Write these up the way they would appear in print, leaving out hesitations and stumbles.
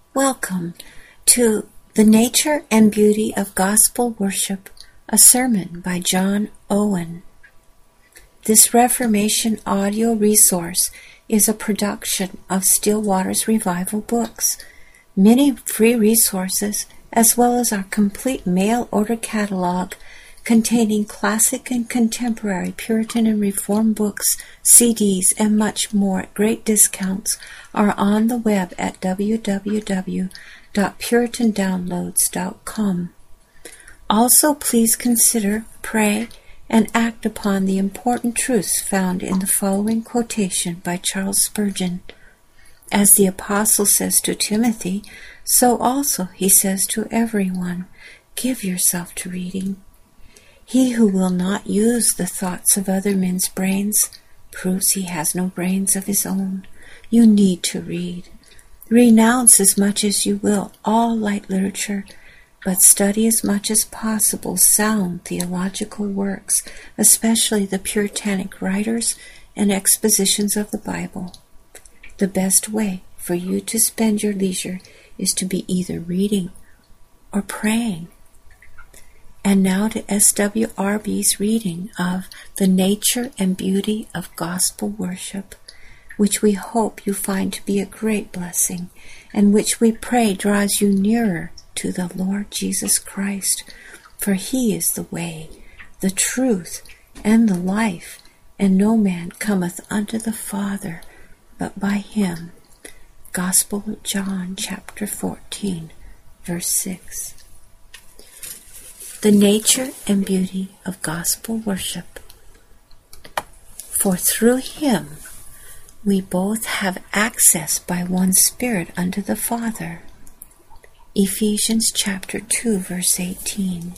Welcome to The Nature and Beauty of Gospel Worship, a sermon by John Owen. This Reformation audio resource is a production of Still Waters Revival Books. Many free resources, as well as our complete mail-order catalog containing classic and contemporary Puritan and Reformed books, CDs, and much more at great discounts, are on the web at www.puritandownloads.com. Also, please consider, pray, and act upon the important truths found in the following quotation by Charles Spurgeon. As the Apostle says to Timothy, so also he says to everyone, give yourself to reading. He who will not use the thoughts of other men's brains proves he has no brains of his own. You need to read. Renounce as much as you will all light literature, but study as much as possible sound theological works, especially the Puritanic writers and expositions of the Bible. The best way for you to spend your leisure is to be either reading or praying. And now to SWRB's reading of The Nature and Beauty of Gospel Worship, which we hope you find to be a great blessing, and which we pray draws you nearer to the Lord Jesus Christ, for He is the way, the truth, and the life, and no man cometh unto the Father but by Him. Gospel of John, chapter 14, verse 6. The nature and beauty of gospel worship. For through Him we both have access by one Spirit unto the Father. Ephesians chapter 2, verse 18.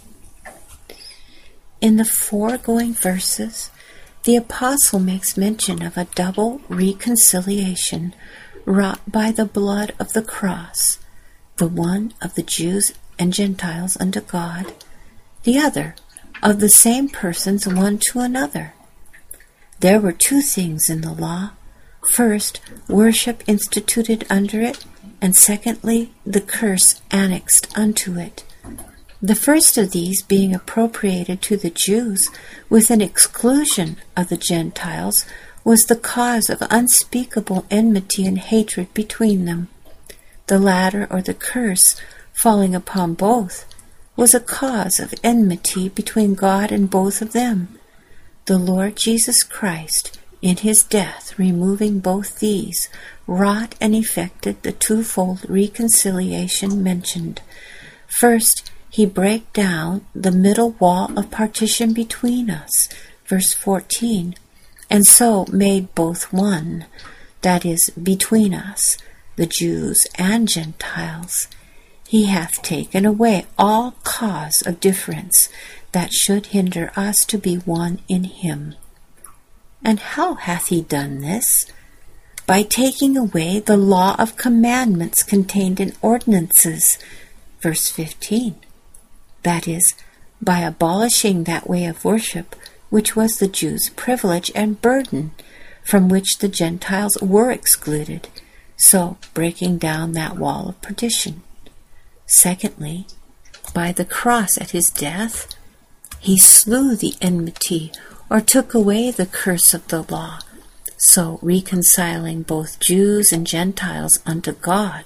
In the foregoing verses, the Apostle makes mention of a double reconciliation wrought by the blood of the cross, the one of the Jews and Gentiles unto God, the other of the same persons one to another. There were two things in the law. First, worship instituted under it, and secondly, the curse annexed unto it. The first of these being appropriated to the Jews with an exclusion of the Gentiles was the cause of unspeakable enmity and hatred between them. The latter, or the curse, falling upon both, was a cause of enmity between God and both of them. The Lord Jesus Christ, in His death, removing both these, wrought and effected the twofold reconciliation mentioned. First, He brake down the middle wall of partition between us, verse 14, and so made both one, that is, between us, the Jews and Gentiles. He hath taken away all cause of difference that should hinder us to be one in Him. And how hath He done this? By taking away the law of commandments contained in ordinances, verse 15. That is, by abolishing that way of worship which was the Jews' privilege and burden, from which the Gentiles were excluded, so breaking down that wall of partition. Secondly, by the cross at His death, He slew the enmity, or took away the curse of the law, so reconciling both Jews and Gentiles unto God,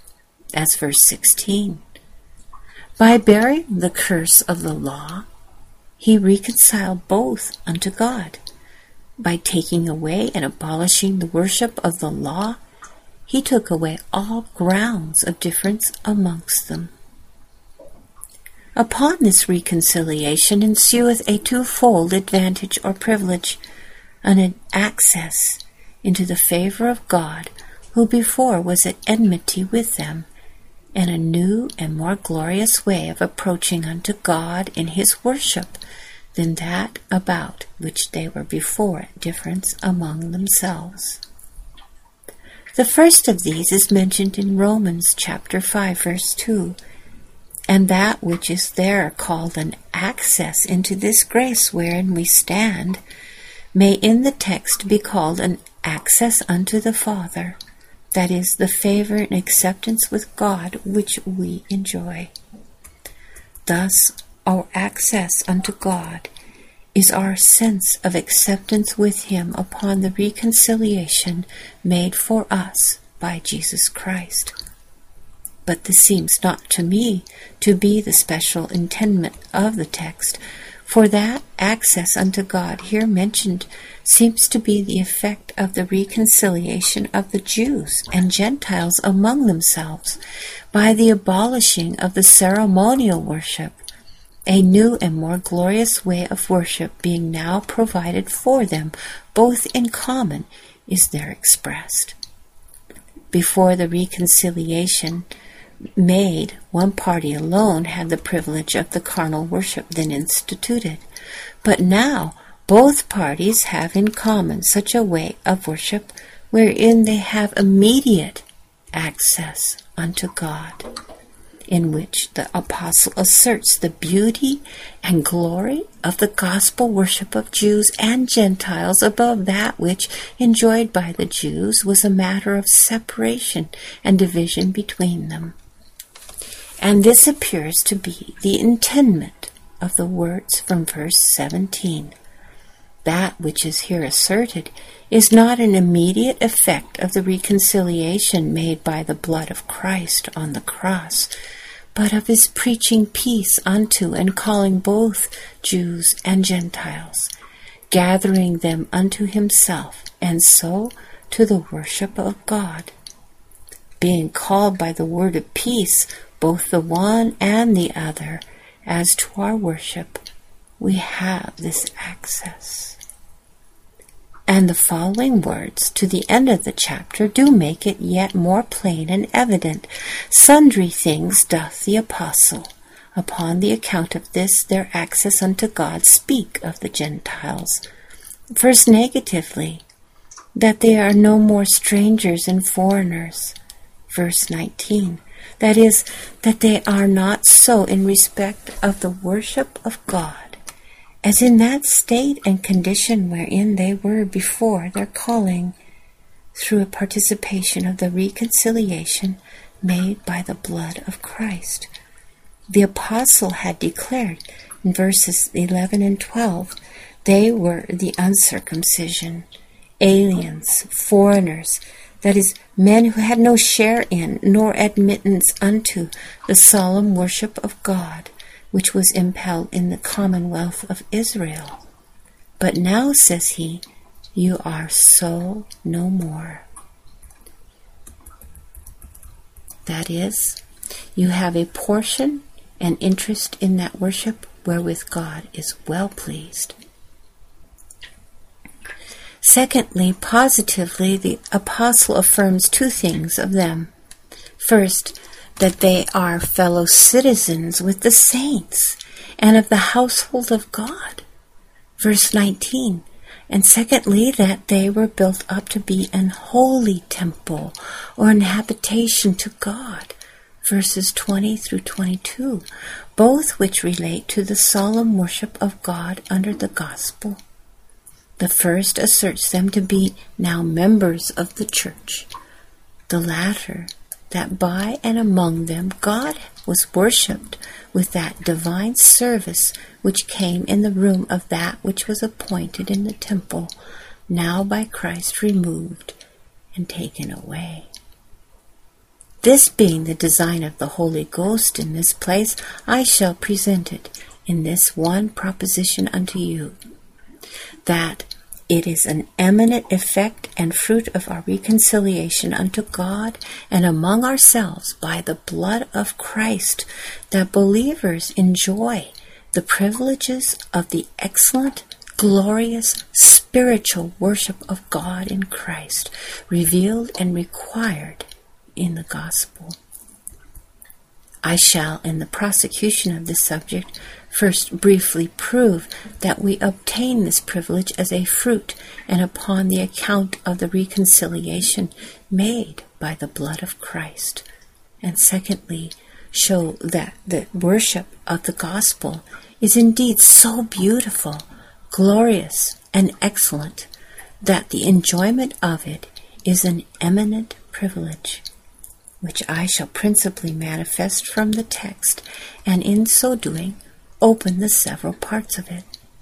as verse 16. By bearing the curse of the law, He reconciled both unto God. By taking away and abolishing the worship of the law, He took away all grounds of difference amongst them. Upon this reconciliation ensueth a twofold advantage or privilege, an access into the favor of God, who before was at enmity with them, and a new and more glorious way of approaching unto God in His worship than that about which they were before at difference among themselves. The first of these is mentioned in Romans chapter 5, verse 2, and that which is there called an access into this grace wherein we stand may in the text be called an access unto the Father, that is, the favor and acceptance with God which we enjoy. Thus, our access unto God is our sense of acceptance with Him upon the reconciliation made for us by Jesus Christ. But this seems not to me to be the special intendment of the text, for that access unto God here mentioned seems to be the effect of the reconciliation of the Jews and Gentiles among themselves by the abolishing of the ceremonial worship, a new and more glorious way of worship being now provided for them, both in common, is there expressed. Before the reconciliation made, one party alone had the privilege of the carnal worship then instituted. But now both parties have in common such a way of worship wherein they have immediate access unto God, in which the apostle asserts the beauty and glory of the gospel worship of Jews and Gentiles above that which, enjoyed by the Jews, was a matter of separation and division between them. And this appears to be the intendment of the words from verse 17. That which is here asserted is not an immediate effect of the reconciliation made by the blood of Christ on the cross, but of His preaching peace unto and calling both Jews and Gentiles, gathering them unto Himself, and so to the worship of God. Being called by the word of peace, both the one and the other, as to our worship, we have this access. And the following words to the end of the chapter do make it yet more plain and evident. Sundry things doth the apostle, upon the account of this their access unto God, speak of the Gentiles. First, negatively, that they are no more strangers and foreigners. Verse 19. That is, that they are not so in respect of the worship of God, as in that state and condition wherein they were before their calling, through a participation of the reconciliation made by the blood of Christ. The apostle had declared in verses 11 and 12, they were the uncircumcision, aliens, foreigners, that is, men who had no share in nor admittance unto the solemn worship of God, which was impelled in the commonwealth of Israel. But now, says he, you are so no more. That is, you have a portion and interest in that worship wherewith God is well pleased. Secondly, positively, the apostle affirms two things of them. First, that they are fellow citizens with the saints and of the household of God. Verse 19. And secondly, that they were built up to be an holy temple or an habitation to God. Verses 20 through 22, both which relate to the solemn worship of God under the gospel. The first asserts them to be now members of the church. The latter, that by and among them God was worshipped with that divine service which came in the room of that which was appointed in the temple, now by Christ removed and taken away. This being the design of the Holy Ghost in this place, I shall present it in this one proposition unto you, that it is an eminent effect and fruit of our reconciliation unto God and among ourselves by the blood of Christ, that believers enjoy the privileges of the excellent, glorious, spiritual worship of God in Christ, revealed and required in the gospel. I shall, in the prosecution of this subject, first briefly prove that we obtain this privilege as a fruit and upon the account of the reconciliation made by the blood of Christ, and secondly, show that the worship of the gospel is indeed so beautiful, glorious, and excellent that the enjoyment of it is an eminent privilege, which I shall principally manifest from the text, and in so doing open the several parts of it.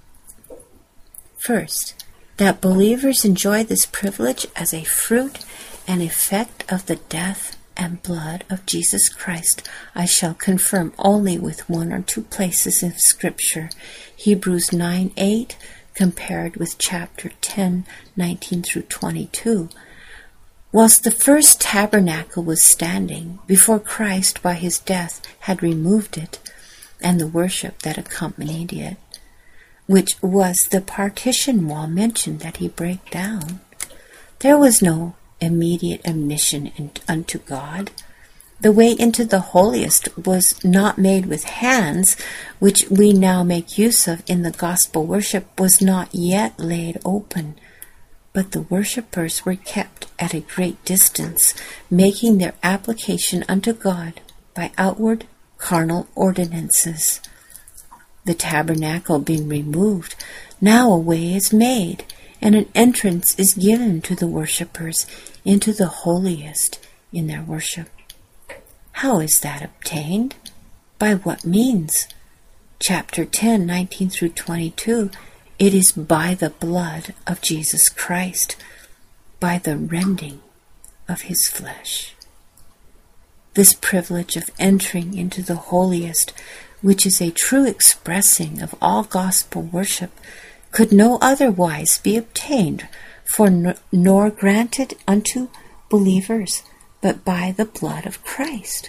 First, that believers enjoy this privilege as a fruit and effect of the death and blood of Jesus Christ, I shall confirm only with one or two places of Scripture, Hebrews 9:8, compared with chapter 10, 19 through 22. Whilst the first tabernacle was standing, before Christ by his death had removed it, and the worship that accompanied it, which was the partition wall mentioned that he brake down, there was no immediate admission unto God. The way into the holiest was not made with hands, which we now make use of in the gospel worship, was not yet laid open, but the worshippers were kept at a great distance, making their application unto God by outward carnal ordinances. The tabernacle being removed, now a way is made, and an entrance is given to the worshippers into the holiest in their worship. How is that obtained? By what means? Chapter 10, 19 through 22, it is by the blood of Jesus Christ, by the rending of his flesh. This privilege of entering into the holiest, which is a true expressing of all gospel worship, could no otherwise be obtained, nor granted unto believers, but by the blood of Christ.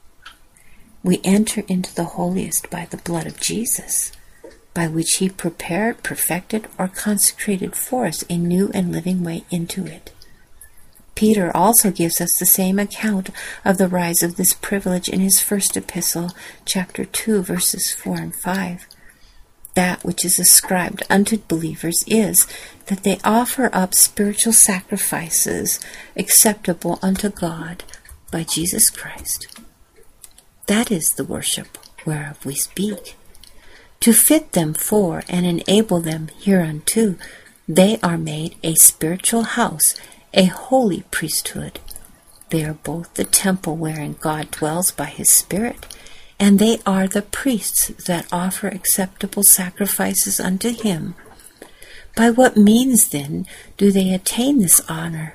We enter into the holiest by the blood of Jesus, by which he prepared, perfected, or consecrated for us a new and living way into it. Peter also gives us the same account of the rise of this privilege in his first epistle, chapter 2, verses 4 and 5. That which is ascribed unto believers is that they offer up spiritual sacrifices acceptable unto God by Jesus Christ. That is the worship whereof we speak. To fit them for and enable them hereunto, they are made a spiritual house, a holy priesthood. They are both the temple wherein God dwells by his Spirit, and they are the priests that offer acceptable sacrifices unto him. By what means, then, do they attain this honor?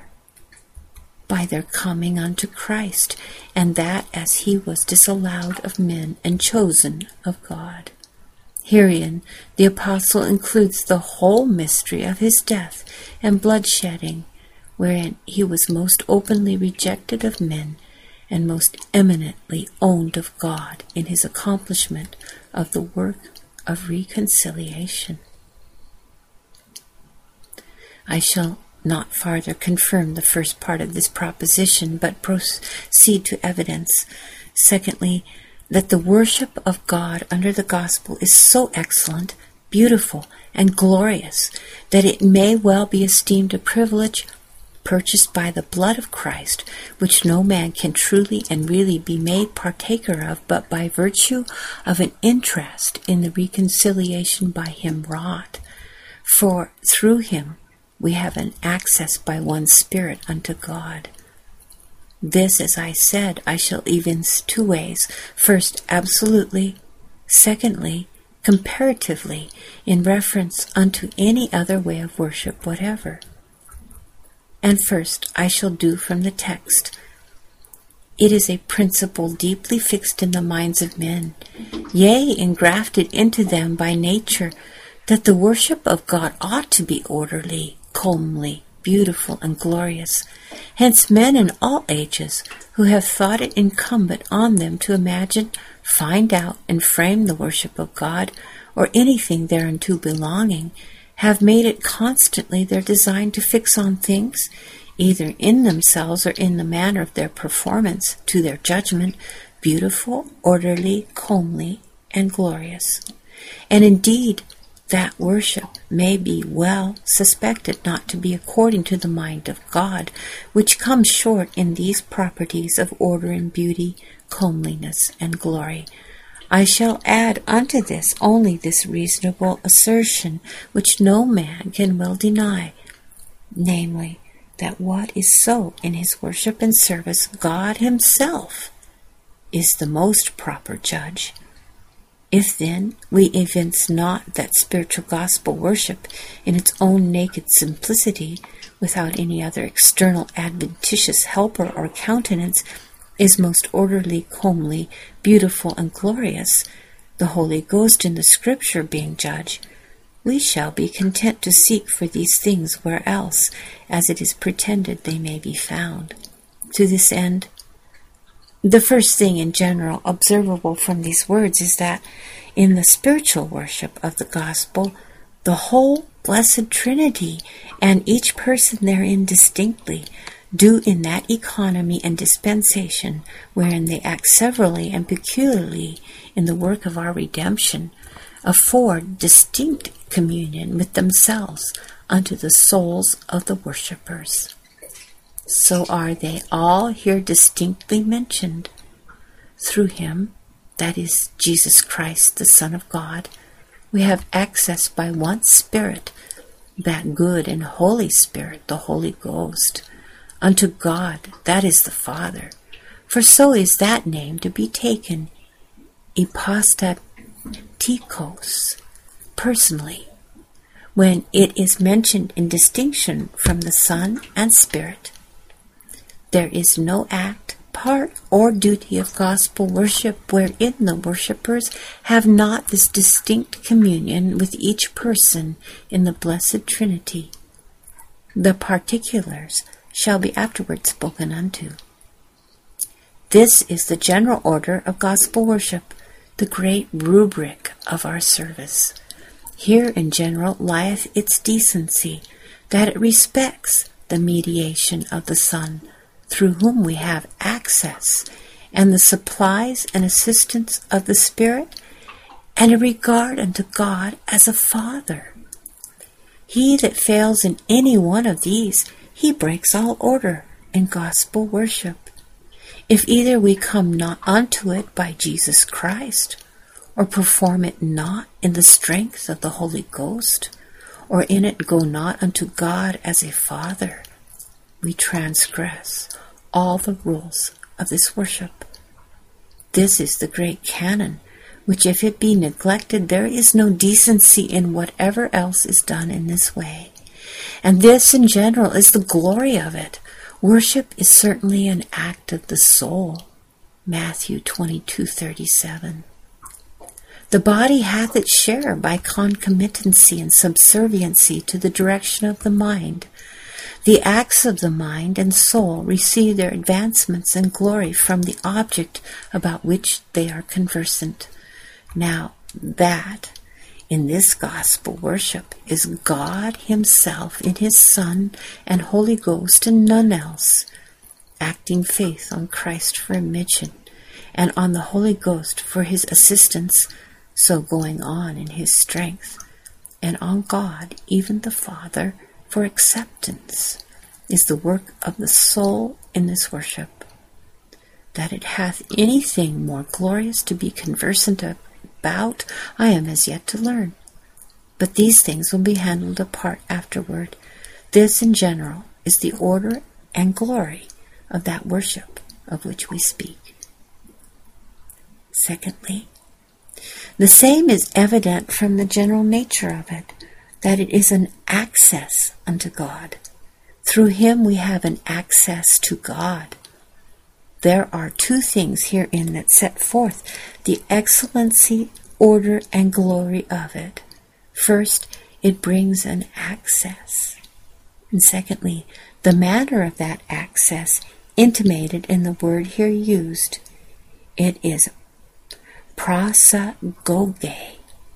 By their coming unto Christ, and that as he was disallowed of men and chosen of God. Herein the apostle includes the whole mystery of his death and bloodshedding, wherein he was most openly rejected of men and most eminently owned of God in his accomplishment of the work of reconciliation. I shall not farther confirm the first part of this proposition, but proceed to evidence, secondly, that the worship of God under the gospel is so excellent, beautiful, and glorious that it may well be esteemed a privilege purchased by the blood of Christ, which no man can truly and really be made partaker of but by virtue of an interest in the reconciliation by him wrought. For through him we have an access by one Spirit unto God. This, as I said, I shall evince two ways. First, absolutely. Secondly, comparatively, in reference unto any other way of worship whatever. And first, I shall do from the text. It is a principle deeply fixed in the minds of men, yea, engrafted into them by nature, that the worship of God ought to be orderly, comely, beautiful, and glorious. Hence men in all ages, who have thought it incumbent on them to imagine, find out, and frame the worship of God, or anything thereunto belonging, have made it constantly their design to fix on things, either in themselves or in the manner of their performance, to their judgment, beautiful, orderly, comely, and glorious. And indeed, that worship may be well suspected not to be according to the mind of God, which comes short in these properties of order and beauty, comeliness, and glory. I shall add unto this only this reasonable assertion, which no man can well deny, namely, that what is so in his worship and service, God himself is the most proper judge. If then we evince not that spiritual gospel worship in its own naked simplicity, without any other external adventitious helper or countenance, is most orderly, comely, beautiful, and glorious, the Holy Ghost in the Scripture being judge, we shall be content to seek for these things where else, as it is pretended they may be found. To this end, the first thing in general observable from these words is that in the spiritual worship of the gospel, the whole blessed Trinity and each person therein distinctly do in that economy and dispensation wherein they act severally and peculiarly in the work of our redemption, afford distinct communion with themselves unto the souls of the worshippers. So are they all here distinctly mentioned. Through him, that is Jesus Christ, the Son of God, we have access by one Spirit, that good and Holy Spirit, the Holy Ghost, unto God, that is the Father. For so is that name to be taken, hypostatikos, personally, when it is mentioned in distinction from the Son and Spirit. There is no act, part, or duty of gospel worship wherein the worshippers have not this distinct communion with each person in the blessed Trinity. The particulars shall be afterwards spoken unto. This is the general order of gospel worship, the great rubric of our service. Here in general lieth its decency, that it respects the mediation of the Son, through whom we have access, and the supplies and assistance of the Spirit, and a regard unto God as a Father. He that fails in any one of these, he breaks all order in gospel worship. If either we come not unto it by Jesus Christ, or perform it not in the strength of the Holy Ghost, or in it go not unto God as a Father, we transgress all the rules of this worship. This is the great canon, which if it be neglected, there is no decency in whatever else is done in this way. And this in general is the glory of it. Worship is certainly an act of the soul. Matthew 22:37. The body hath its share by concomitancy and subserviency to the direction of the mind. The acts of the mind and soul receive their advancements and glory from the object about which they are conversant. Now that, in this gospel worship, is God himself in his Son and Holy Ghost and none else, acting faith on Christ for admission, and on the Holy Ghost for his assistance, so going on in his strength, and on God, even the Father, for acceptance, is the work of the soul in this worship. That it hath anything more glorious to be conversant about, I am as yet to learn. But these things will be handled apart afterward. This in general is the order and glory of that worship of which we speak. Secondly, the same is evident from the general nature of it, that it is an access unto God. Through him we have an access to God. There are two things herein that set forth the excellency, order, and glory of it. First, it brings an access. And secondly, the manner of that access intimated in the word here used. It is prosagoge.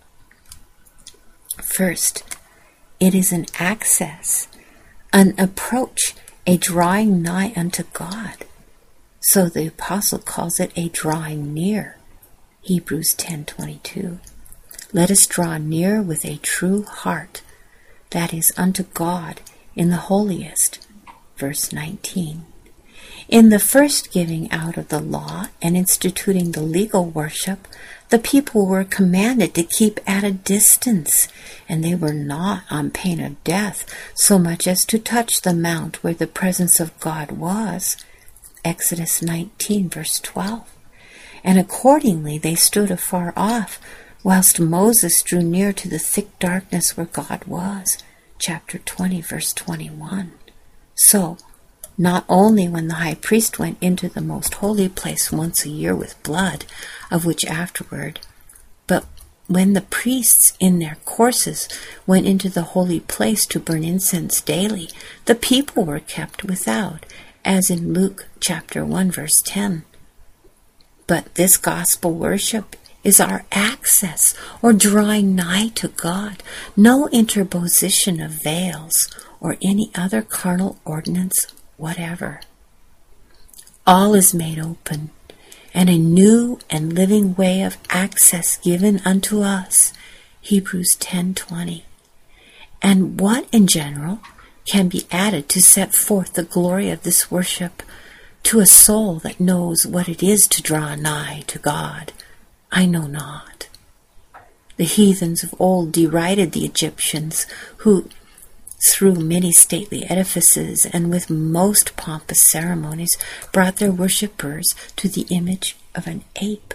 First, it is an access, an approach, a drawing nigh unto God. So the apostle calls it a drawing near. Hebrews 10:22. Let us draw near with a true heart, that is unto God in the holiest. Verse 19. In the first giving out of the law and instituting the legal worship, the people were commanded to keep at a distance, and they were not on pain of death so much as to touch the mount where the presence of God was. Exodus 19, verse 12. And accordingly they stood afar off, whilst Moses drew near to the thick darkness where God was. Chapter 20, verse 21. So, not only when the high priest went into the most holy place once a year with blood, of which afterward, but when the priests in their courses went into the holy place to burn incense daily, the people were kept without, as in Luke chapter 1, verse 10. But this gospel worship is our access or drawing nigh to God, no interposition of veils or any other carnal ordinance whatever. All is made open, and a new and living way of access given unto us. Hebrews 10:20. And what in general can be added to set forth the glory of this worship to a soul that knows what it is to draw nigh to God? I know not. The heathens of old derided the Egyptians, who through many stately edifices and with most pompous ceremonies brought their worshippers to the image of an ape.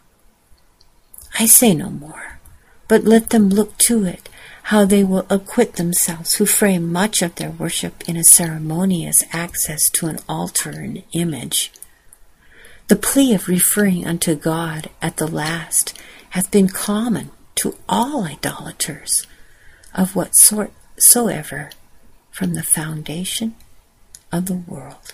I say no more, but let them look to it, how they will acquit themselves who frame much of their worship in a ceremonious access to an altar and image. The plea of referring unto God at the last hath been common to all idolaters, of what sort soever, from the foundation of the world.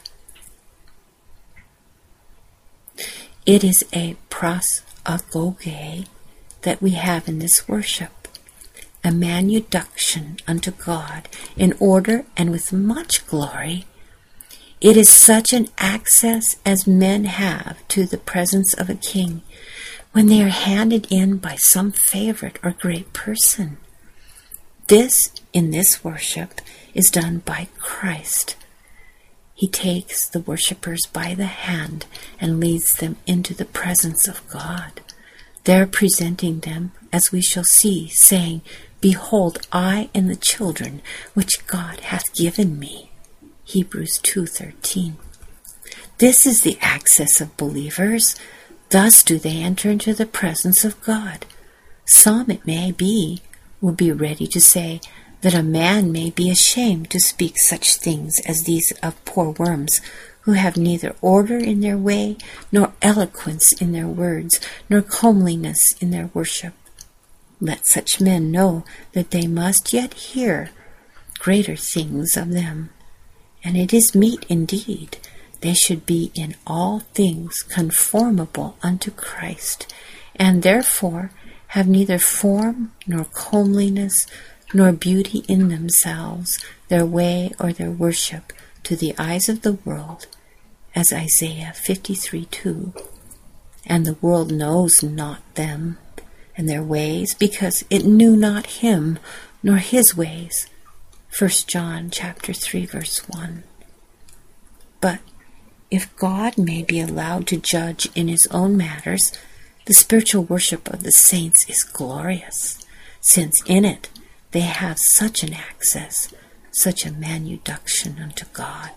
It is a prosagoge that we have in this worship, a manuduction unto God in order and with much glory. It is such an access as men have to the presence of a king when they are handed in by some favorite or great person. This, in this worship, is done by Christ. He takes the worshippers by the hand and leads them into the presence of God, there presenting them, as we shall see, saying, Behold, I and the children which God hath given me. Hebrews 2:13. This is the access of believers. Thus do they enter into the presence of God. Some, it may be, will be ready to say that a man may be ashamed to speak such things as these of poor worms, who have neither order in their way, nor eloquence in their words, nor comeliness in their worship. Let such men know that they must yet hear greater things of them. And it is meet indeed they should be in all things conformable unto Christ, and therefore have neither form nor comeliness nor beauty in themselves, their way or their worship to the eyes of the world, as Isaiah 53:2. And the world knows not them and their ways, because it knew not him nor his ways. 1 John chapter 3, verse 1. But if God may be allowed to judge in his own matters, the spiritual worship of the saints is glorious, since in it they have such an access, such a manuduction unto God.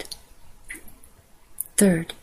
Third,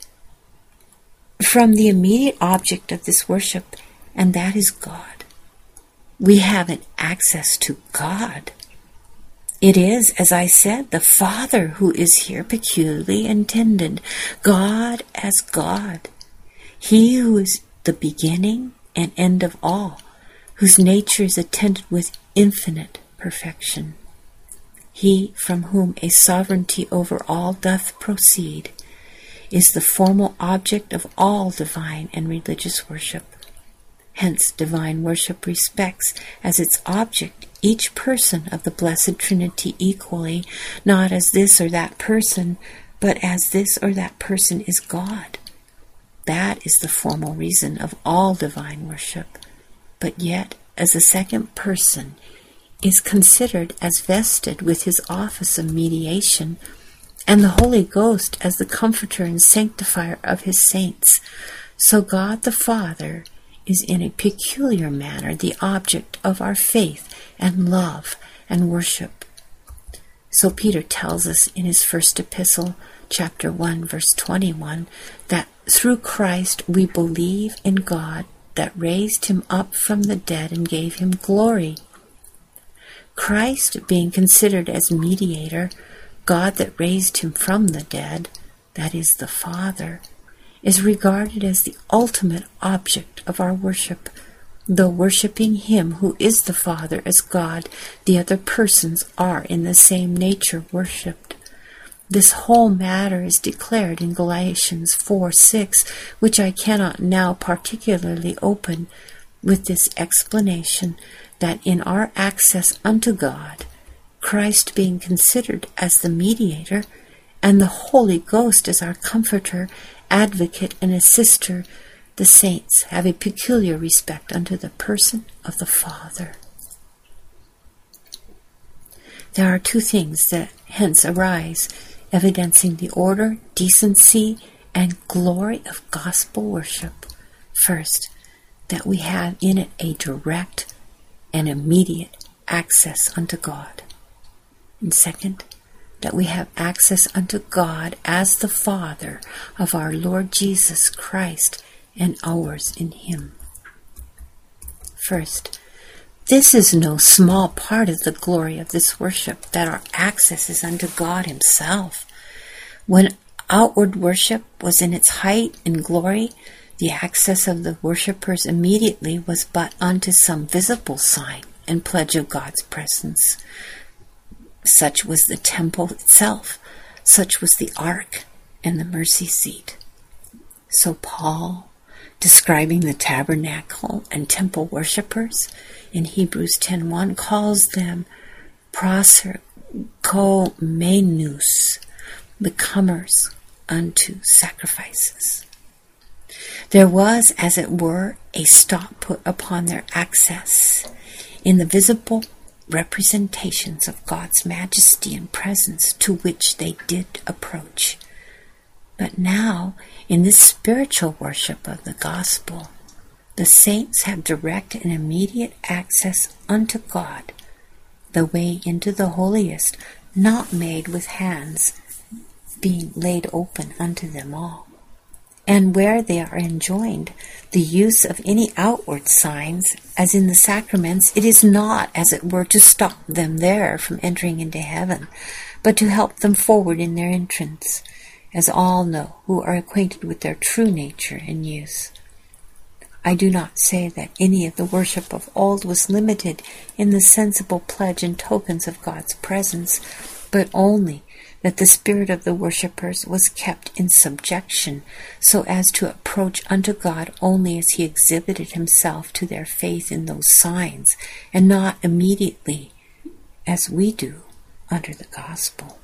from the immediate object of this worship, and that is God, we have an access to God. It is, as I said, the Father who is here peculiarly intended, God as God, he who is the beginning and end of all, whose nature is attended with infinite perfection. He from whom a sovereignty over all doth proceed, is the formal object of all divine and religious worship. Hence, divine worship respects as its object each person of the Blessed Trinity equally, not as this or that person, but as this or that person is God. That is the formal reason of all divine worship. But yet, as a second person, is considered as vested with his office of mediation, and the Holy Ghost as the comforter and sanctifier of his saints, so God the Father is in a peculiar manner the object of our faith and love and worship. So Peter tells us in his first epistle, chapter 1, verse 21, that through Christ we believe in God that raised him up from the dead and gave him glory. Christ being considered as mediator, God that raised him from the dead, that is the Father, is regarded as the ultimate object of our worship. Though worshiping him who is the Father as God, the other persons are in the same nature worshipped. This whole matter is declared in Galatians 4:6, which I cannot now particularly open, with this explanation that in our access unto God, Christ being considered as the mediator, and the Holy Ghost as our comforter, advocate, and assister, the saints have a peculiar respect unto the person of the Father. There are two things that hence arise, evidencing the order, decency, and glory of gospel worship. First, that we have in it a direct and immediate access unto God. And second, that we have access unto God as the Father of our Lord Jesus Christ and ours in him. First, this is no small part of the glory of this worship, that our access is unto God himself. When outward worship was in its height and glory, the access of the worshippers immediately was but unto some visible sign and pledge of God's presence. Such was the temple itself, such was the ark and the mercy seat. So Paul, describing the tabernacle and temple worshippers in Hebrews 10:1, calls them proserkomenous, the comers unto sacrifices. There was, as it were, a stop put upon their access in the visible representations of God's majesty and presence to which they did approach. But now, in this spiritual worship of the gospel, the saints have direct and immediate access unto God, the way into the holiest, not made with hands, being laid open unto them all. And where they are enjoined the use of any outward signs, as in the sacraments, it is not, as it were, to stop them there from entering into heaven, but to help them forward in their entrance, as all know who are acquainted with their true nature and use. I do not say that any of the worship of old was limited in the sensible pledge and tokens of God's presence, but only that the spirit of the worshippers was kept in subjection, so as to approach unto God only as he exhibited himself to their faith in those signs, and not immediately, as we do under the gospel.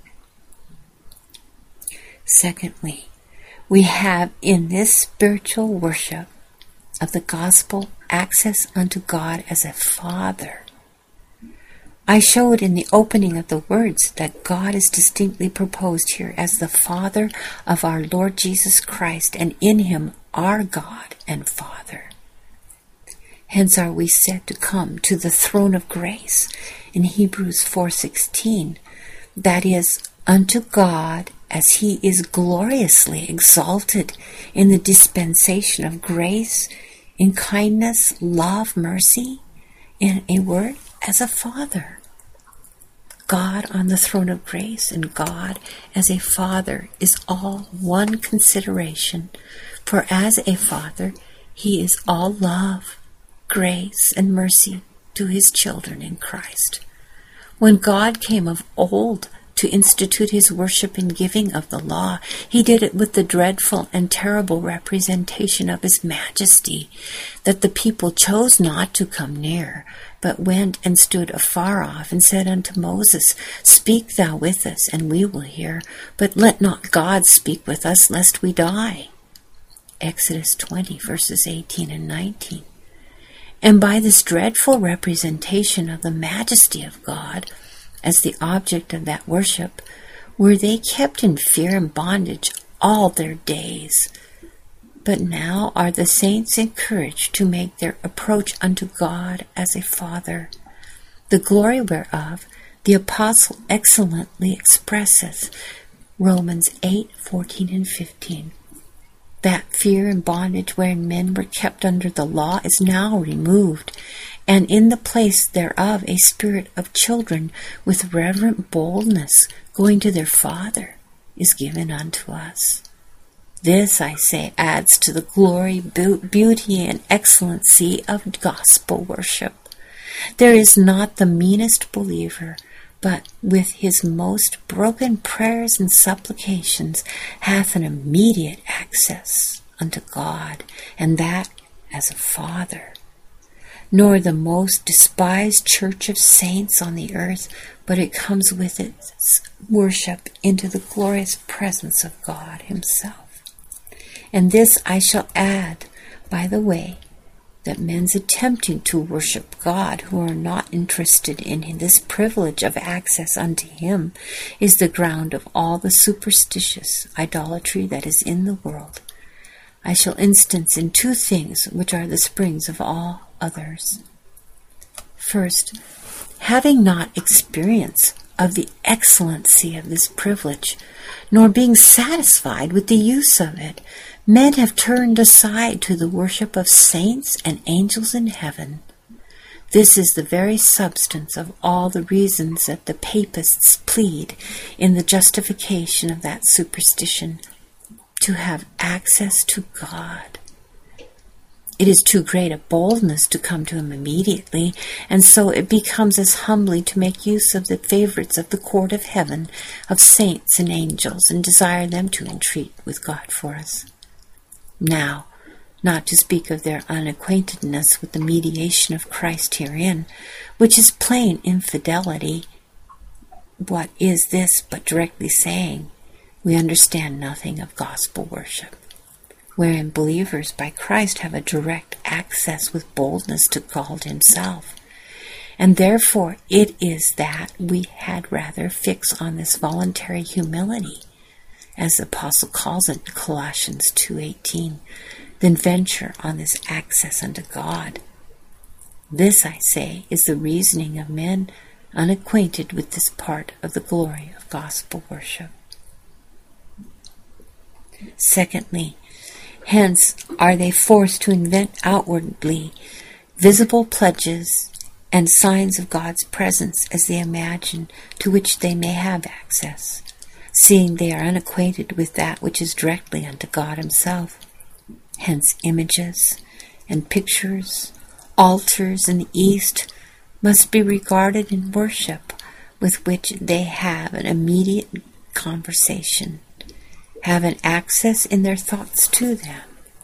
Secondly, we have in this spiritual worship of the gospel access unto God as a Father. I showed in the opening of the words that God is distinctly proposed here as the Father of our Lord Jesus Christ, and in him our God and Father. Hence are we said to come to the throne of grace in Hebrews 4:16, that is, unto God as he is gloriously exalted in the dispensation of grace, in kindness, love, mercy, in a word, as a Father. God on the throne of grace and God as a Father is all one consideration, for as a Father he is all love, grace, and mercy to his children in Christ. When God came of old to institute his worship and giving of the law, he did it with the dreadful and terrible representation of his majesty, that the people chose not to come near, but went and stood afar off, and said unto Moses, Speak thou with us, and we will hear, but let not God speak with us, lest we die. Exodus 20, verses 18 and 19. And by this dreadful representation of the majesty of God, as the object of that worship, were they kept in fear and bondage all their days. But now are the saints encouraged to make their approach unto God as a Father, the glory whereof the apostle excellently expresses, Romans 8:14 and 15. That fear and bondage wherein men were kept under the law is now removed, and in the place thereof a spirit of children with reverent boldness going to their Father is given unto us. This, I say, adds to the glory, beauty, and excellency of gospel worship. There is not the meanest believer, but with his most broken prayers and supplications hath an immediate access unto God, and that as a Father. Nor the most despised church of saints on the earth, but it comes with its worship into the glorious presence of God himself. And this I shall add, by the way, that men's attempting to worship God who are not interested in this privilege of access unto him is the ground of all the superstitious idolatry that is in the world. I shall instance in two things which are the springs of all others. First, having not experience of the excellency of this privilege, nor being satisfied with the use of it, men have turned aside to the worship of saints and angels in heaven. This is the very substance of all the reasons that the papists plead in the justification of that superstition, to have access to God. It is too great a boldness to come to him immediately, and so it becomes as humbly to make use of the favorites of the court of heaven, of saints and angels, and desire them to entreat with God for us. Now, not to speak of their unacquaintedness with the mediation of Christ herein, which is plain infidelity, what is this but directly saying, we understand nothing of gospel worship, wherein believers by Christ have a direct access with boldness to God himself. And therefore it is that we had rather fix on this voluntary humility, as the apostle calls it in Colossians 2:18, than venture on this access unto God. This, I say, is the reasoning of men unacquainted with this part of the glory of gospel worship. Secondly, hence are they forced to invent outwardly visible pledges and signs of God's presence as they imagine to which they may have access, seeing they are unacquainted with that which is directly unto God himself. Hence images and pictures, altars in the East must be regarded in worship, with which they have an immediate conversation, have an access in their thoughts to them,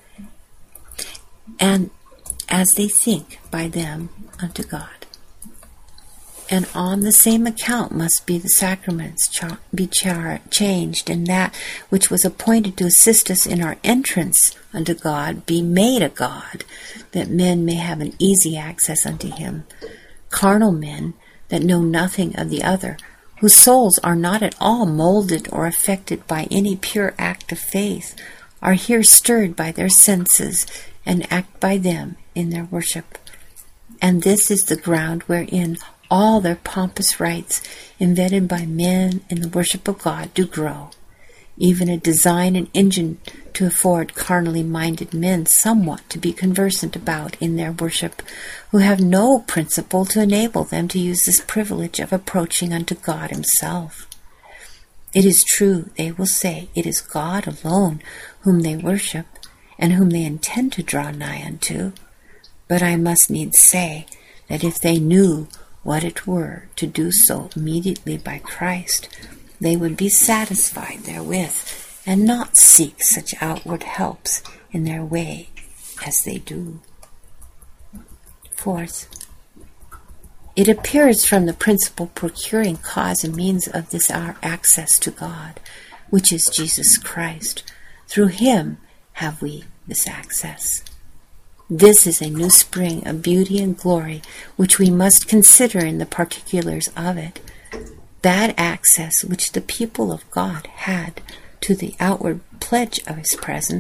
and as they think by them unto God. And on the same account must be the sacraments changed, and that which was appointed to assist us in our entrance unto God be made a God, that men may have an easy access unto him. Carnal men that know nothing of the other, whose souls are not at all molded or affected by any pure act of faith, are here stirred by their senses, and act by them in their worship. And this is the ground wherein all their pompous rites, invented by men in the worship of God, do grow, even a design and engine to afford carnally minded men somewhat to be conversant about in their worship, who have no principle to enable them to use this privilege of approaching unto God himself. It is true, they will say, it is God alone whom they worship, and whom they intend to draw nigh unto. But I must needs say that if they knew what it were to do so immediately by Christ, they would be satisfied therewith, and not seek such outward helps in their way as they do. Fourth, it appears from the principal procuring cause and means of this our access to God, which is Jesus Christ. Through him have we this access. This is a new spring of beauty and glory, which we must consider in the particulars of it. That access which the people of God had to the outward pledge of his presence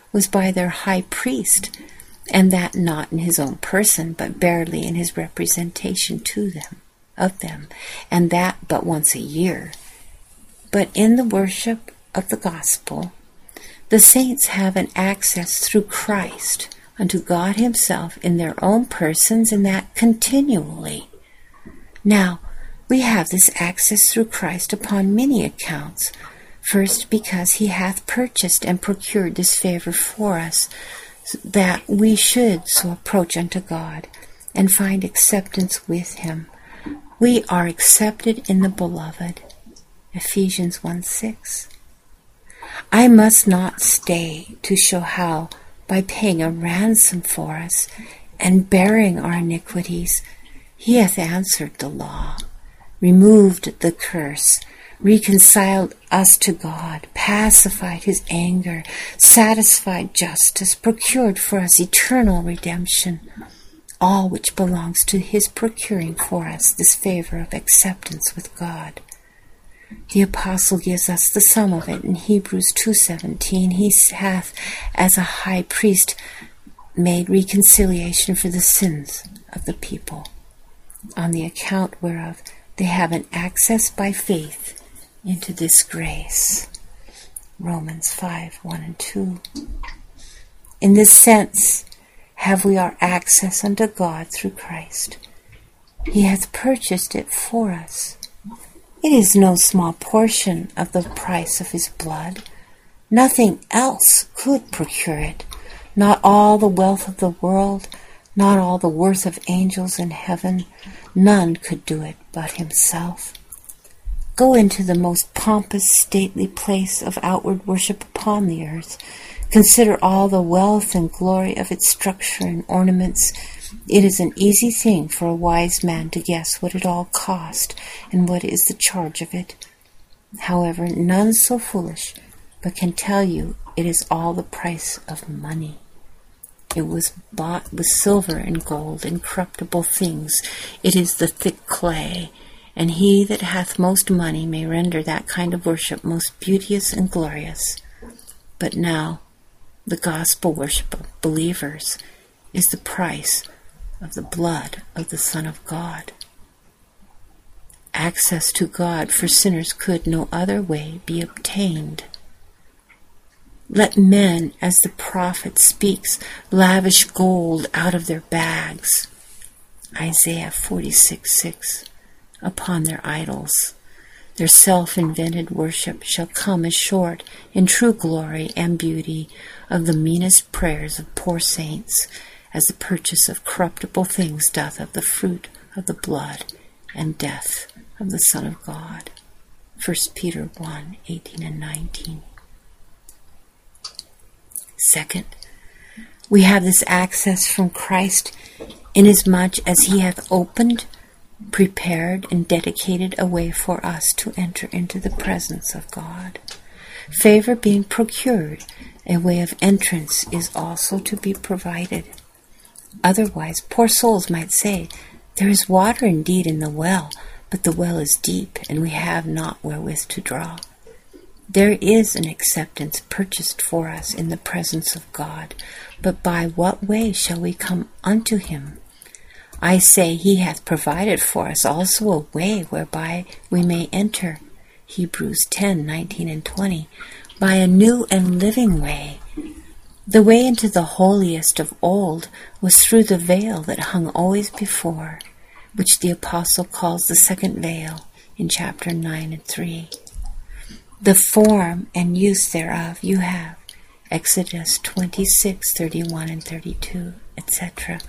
was by their high priest, and that not in his own person, but barely in his representation of them, and that but once a year. But in the worship of the gospel, the saints have an access through Christ unto God himself in their own persons, and that continually. Now, we have this access through Christ upon many accounts. First, because he hath purchased and procured this favor for us, that we should so approach unto God and find acceptance with him. We are accepted in the beloved. Ephesians 1:6. I must not stay to show how, by paying a ransom for us and bearing our iniquities, he hath answered the law, removed the curse, reconciled us to God, pacified his anger, satisfied justice, procured for us eternal redemption, all which belongs to his procuring for us this favor of acceptance with God. The apostle gives us the sum of it in Hebrews 2:17. He hath, as a high priest, made reconciliation for the sins of the people, on the account whereof they have an access by faith into this grace. Romans 5:1 and 2. In this sense have we our access unto God through Christ. He hath purchased it for us. It is no small portion of the price of his blood. Nothing else could procure it. Not all the wealth of the world, not all the worth of angels in heaven. None could do it but himself. Go into the most pompous, stately place of outward worship upon the earth. Consider all the wealth and glory of its structure and ornaments. It is an easy thing for a wise man to guess what it all cost and what is the charge of it. However, none so foolish but can tell you it is all the price of money. It was bought with silver and gold, incorruptible things. It is the thick clay, and he that hath most money may render that kind of worship most beauteous and glorious. But now, the gospel worship of believers is the price of the blood of the Son of God. Access to God for sinners could no other way be obtained. Let men, as the prophet speaks, lavish gold out of their bags, Isaiah 46:6, upon their idols. Their self-invented worship shall come as short in true glory and beauty of the meanest prayers of poor saints, as the purchase of corruptible things doth of the fruit of the blood and death of the Son of God. 1 Peter 1:18 and 19. Second, we have this access from Christ inasmuch as he hath opened, prepared, and dedicated a way for us to enter into the presence of God. Favor being procured, a way of entrance is also to be provided. Otherwise, poor souls might say, there is water indeed in the well, but the well is deep, and we have not wherewith to draw. There is an acceptance purchased for us in the presence of God, but by what way shall we come unto him? I say, he hath provided for us also a way whereby we may enter, Hebrews 10:19 and 20, by a new and living way. The way into the holiest of old was through the veil that hung always before, which the apostle calls the second veil in chapter 9 and 3. The form and use thereof you have, Exodus 26:31 and 32, etc.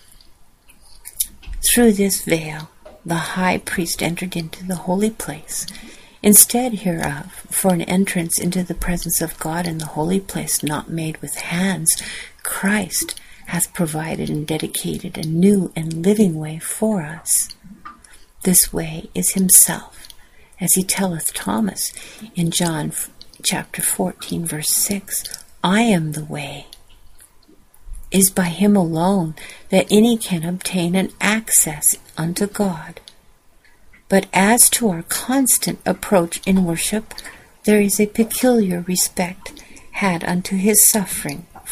Through this veil, the high priest entered into the holy place. Instead hereof, for an entrance into the presence of God in the holy place not made with hands, Christ hath provided and dedicated a new and living way for us. This way is himself, as he telleth Thomas in John chapter 14, verse 6, I am the way. It is by him alone that any can obtain an access unto God. But as to our constant approach in worship, there is a peculiar respect had unto his suffering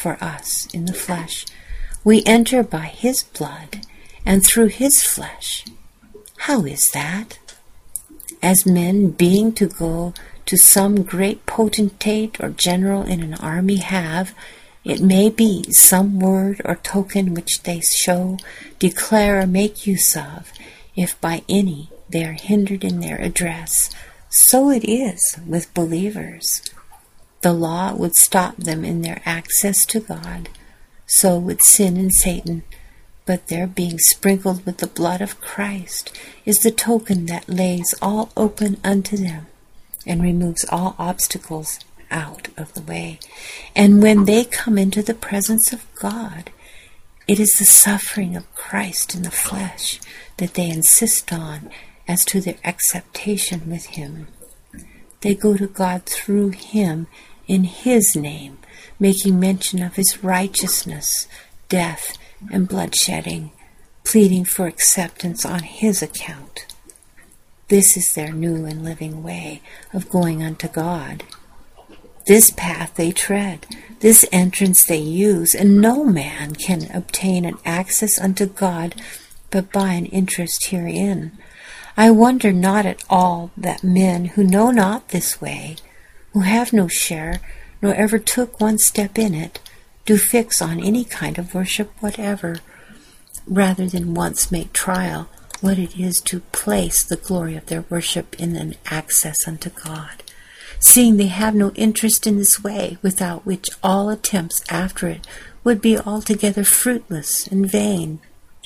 for us in the flesh. We enter by his blood and through his flesh. How is that? As men being to go to some great potentate or general in an army have, it may be, some word or token which they show, declare, or make use of, if by any they are hindered in their address. So it is with believers. The law would stop them in their access to God. So would sin and Satan. But their being sprinkled with the blood of Christ is the token that lays all open unto them and removes all obstacles out of the way. And when they come into the presence of God, it is the suffering of Christ in the flesh that they insist on as to their acceptation with him. They go to God through him in his name, making mention of his righteousness, death, and bloodshedding, pleading for acceptance on his account. This is their new and living way of going unto God. This path they tread, this entrance they use, and no man can obtain an access unto God but by an interest herein. I wonder not at all that men who know not this way, who have no share, nor ever took one step in it, do fix on any kind of worship whatever, rather than once make trial what it is to place the glory of their worship in an access unto God, seeing they have no interest in this way, without which all attempts after it would be altogether fruitless and vain.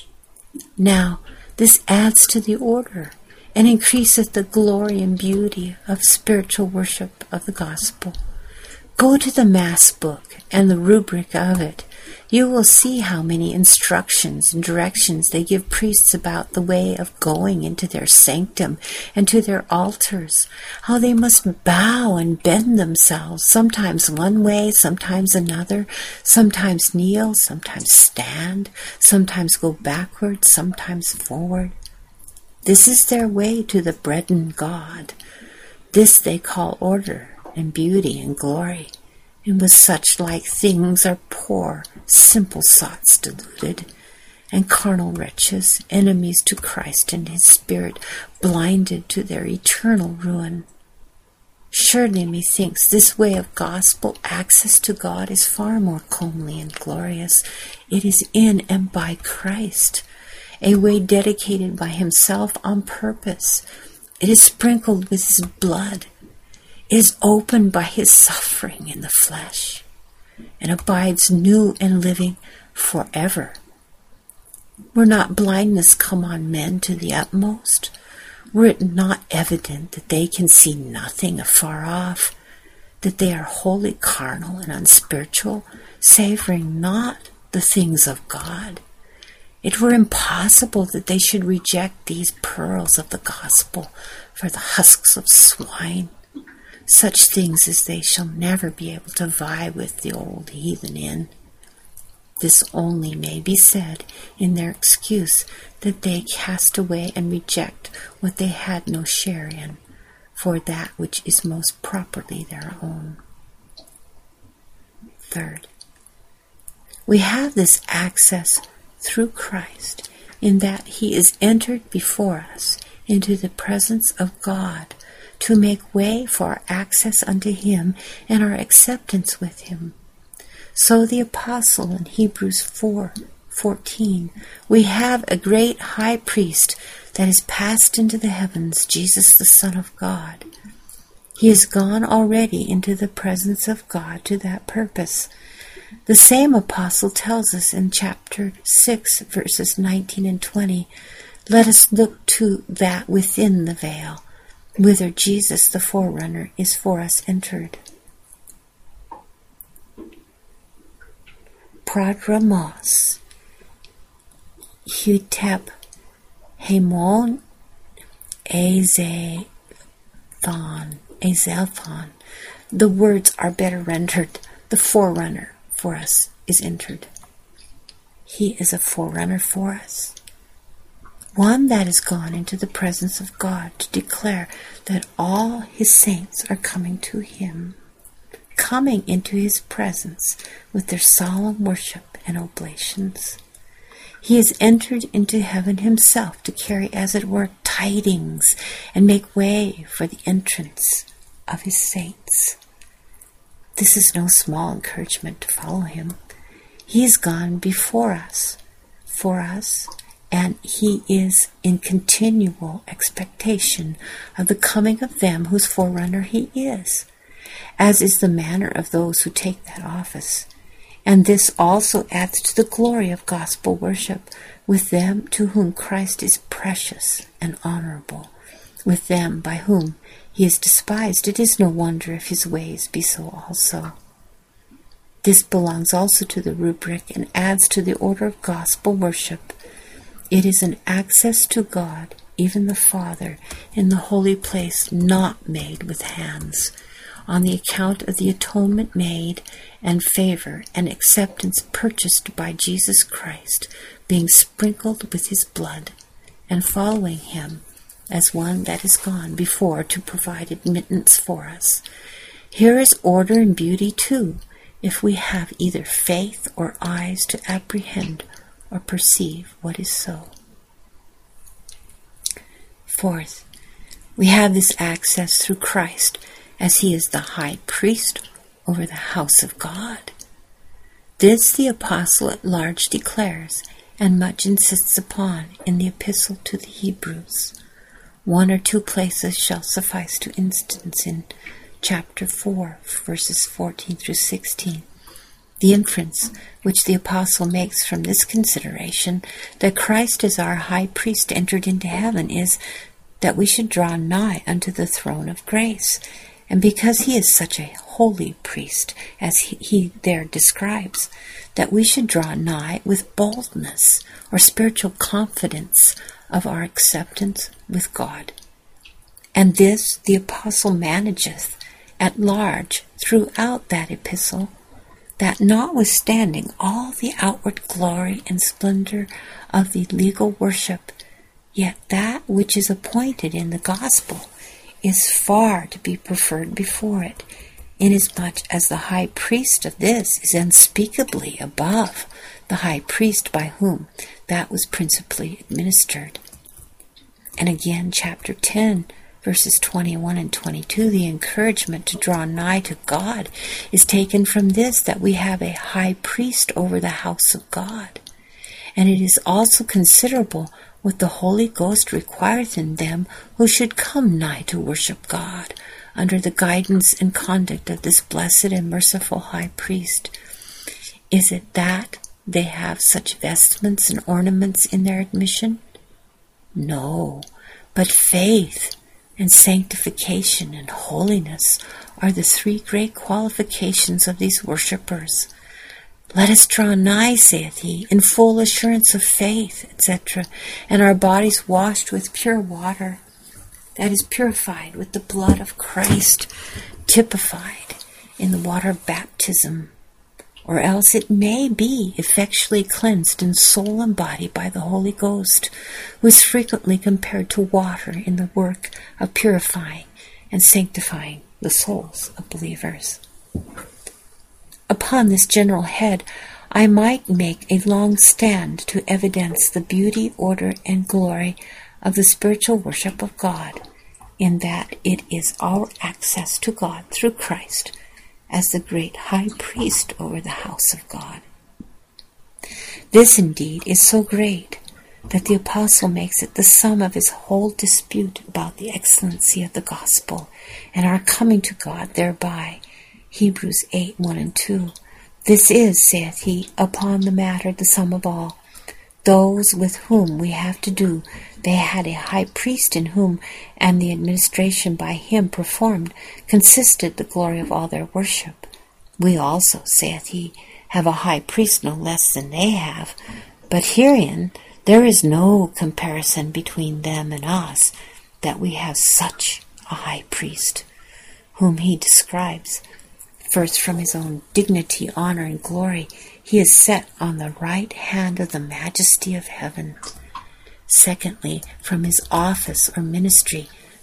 Now, this adds to the order, and increaseth the glory and beauty of spiritual worship of the gospel. Go to the Mass book and the rubric of it. You will see how many instructions and directions they give priests about the way of going into their sanctum and to their altars, how they must bow and bend themselves, sometimes one way, sometimes another, sometimes kneel, sometimes stand, sometimes go backwards, sometimes forward. This is their way to the bread and God. This they call order and beauty and glory, and with such like things are poor, simple sots deluded, and carnal wretches, enemies to Christ and his Spirit, blinded to their eternal ruin. Surely, methinks, this way of gospel access to God is far more comely and glorious. It is in and by Christ, a way dedicated by himself on purpose. It is sprinkled with his blood, is opened by his suffering in the flesh, and abides new and living forever. Were not blindness come on men to the utmost? Were it not evident that they can see nothing afar off, that they are wholly carnal and unspiritual, savoring not the things of God? It were impossible that they should reject these pearls of the gospel for the husks of swine, such things as they shall never be able to vie with the old heathen in. This only may be said in their excuse, that they cast away and reject what they had no share in, for that which is most properly their own. Third, we have this access through Christ, in that he is entered before us into the presence of God, to make way for our access unto him and our acceptance with him. So the apostle in Hebrews 4:14, we have a great high priest that is passed into the heavens, Jesus the Son of God. He has gone already into the presence of God to that purpose. The same apostle tells us in chapter 6, verses 19 and 20, let us look to that within the veil, whither Jesus the forerunner is for us entered. Prodromos, Hutep, Hamon, Ezelthon. The words are better rendered, the forerunner for us is entered. He is a forerunner for us, one that is gone into the presence of God to declare that all his saints are coming to him. coming into his presence with their solemn worship and oblations. He has entered into heaven himself to carry, as it were, tidings and make way for the entrance of his saints. This is no small encouragement to follow him. He has gone before us, for us, and he is in continual expectation of the coming of them whose forerunner he is, as is the manner of those who take that office. And this also adds to the glory of gospel worship with them to whom Christ is precious and honorable, with them by whom he is despised. It is no wonder if his ways be so also. This belongs also to the rubric and adds to the order of gospel worship. It is an access to God, even the Father, in the holy place not made with hands, on the account of the atonement made and favor and acceptance purchased by Jesus Christ, being sprinkled with his blood, and following him as one that is gone before to provide admittance for us. Here is order and beauty too, if we have either faith or eyes to apprehend or perceive what is so. Fourth, we have this access through Christ, as he is the high priest over the house of God. This the apostle at large declares, and much insists upon in the epistle to the Hebrews. 1 or 2 places shall suffice to instance in chapter 4, verses 14 through 16. The inference which the apostle makes from this consideration, that Christ as our high priest entered into heaven, is that we should draw nigh unto the throne of grace. And because he is such a holy priest, as he there describes, that we should draw nigh with boldness or spiritual confidence of our acceptance with God. And this the apostle manageth at large throughout that epistle, that notwithstanding all the outward glory and splendor of the legal worship, yet that which is appointed in the gospel is far to be preferred before it, inasmuch as the high priest of this is unspeakably above the high priest by whom that was principally administered. And again, chapter 10, verses 21 and 22, the encouragement to draw nigh to God is taken from this, that we have a high priest over the house of God. And it is also considerable what the Holy Ghost requireth in them who should come nigh to worship God, under the guidance and conduct of this blessed and merciful high priest. Is it that they have such vestments and ornaments in their admission? No, but faith and sanctification and holiness are the 3 great qualifications of these worshippers. Let us draw nigh, saith he, in full assurance of faith, etc., and our bodies washed with pure water, that is purified with the blood of Christ, typified in the water of baptism, or else it may be effectually cleansed in soul and body by the Holy Ghost, who is frequently compared to water in the work of purifying and sanctifying the souls of believers. Upon this general head, I might make a long stand to evidence the beauty, order, and glory of the spiritual worship of God, in that it is our access to God through Christ as the great high priest over the house of God. This indeed is so great that the apostle makes it the sum of his whole dispute about the excellency of the gospel and our coming to God thereby. Hebrews 8, 1 and 2. This is, saith he, upon the matter the sum of all. Those with whom we have to do, they had a high priest in whom, and the administration by him performed, consisted the glory of all their worship. We also, saith he, have a high priest no less than they have, but herein there is no comparison between them and us, that we have such a high priest, whom he describes. First, from his own dignity, honor, and glory, he is set on the right hand of the majesty of heaven. Secondly, from his office or ministry,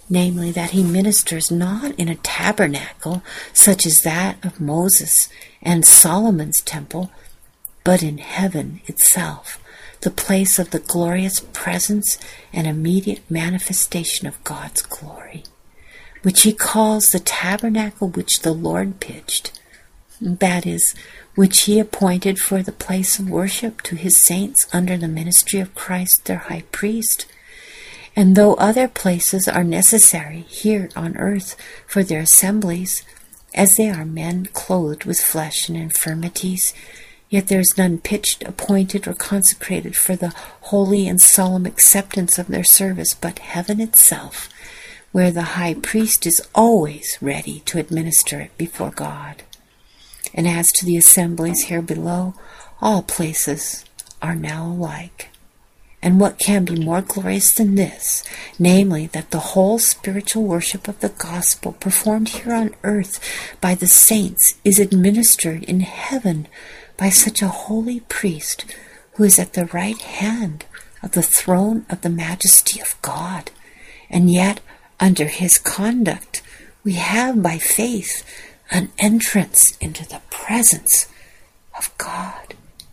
namely that he ministers not in a tabernacle such as that of Moses and Solomon's temple, but in heaven itself, the place of the glorious presence and immediate manifestation of God's glory, which he calls the tabernacle which the Lord pitched, that is, which he appointed for the place of worship to his saints under the ministry of Christ their high priest. And though other places are necessary here on earth for their assemblies, as they are men clothed with flesh and infirmities, yet there is none pitched, appointed, or consecrated for the holy and solemn acceptance of their service, but heaven itself, where the high priest is always ready to administer it before God. And as to the assemblies here below, all places are now alike. And what can be more glorious than this, namely that the whole spiritual worship of the gospel performed here on earth by the saints is administered in heaven by such a holy priest who is at the right hand of the throne of the majesty of God, and yet under his conduct we have by faith an entrance into the presence of God.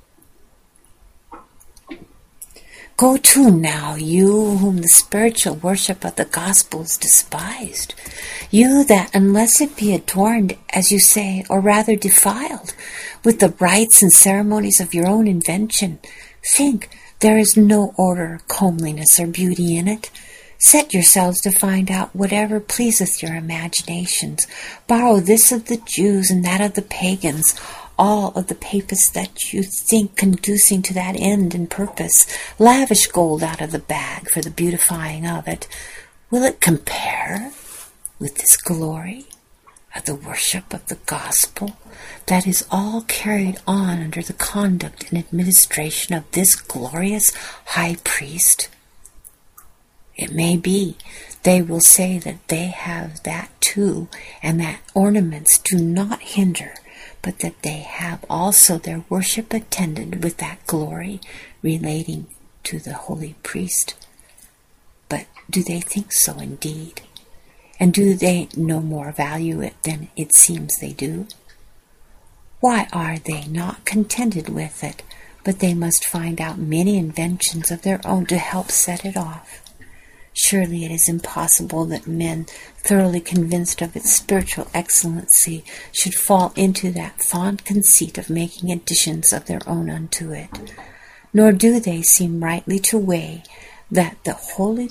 Go to now, you whom the spiritual worship of the gospel is despised, you that, unless it be adorned, as you say, or rather defiled, with the rites and ceremonies of your own invention, think there is no order, comeliness, or beauty in it. Set yourselves to find out whatever pleaseth your imaginations. Borrow this of the Jews and that of the pagans, all of the papists that you think conducing to that end and purpose. Lavish gold out of the bag for the beautifying of it. Will it compare with this glory of the worship of the gospel that is all carried on under the conduct and administration of this glorious high priest? It may be they will say that they have that too, and that ornaments do not hinder, but that they have also their worship attended with that glory relating to the holy priest. But do they think so indeed? And do they no more value it than it seems they do? Why are they not contented with it, but they must find out many inventions of their own to help set it off? Surely it is impossible that men, thoroughly convinced of its spiritual excellency, should fall into that fond conceit of making additions of their own unto it. Nor do they seem rightly to weigh that the Holy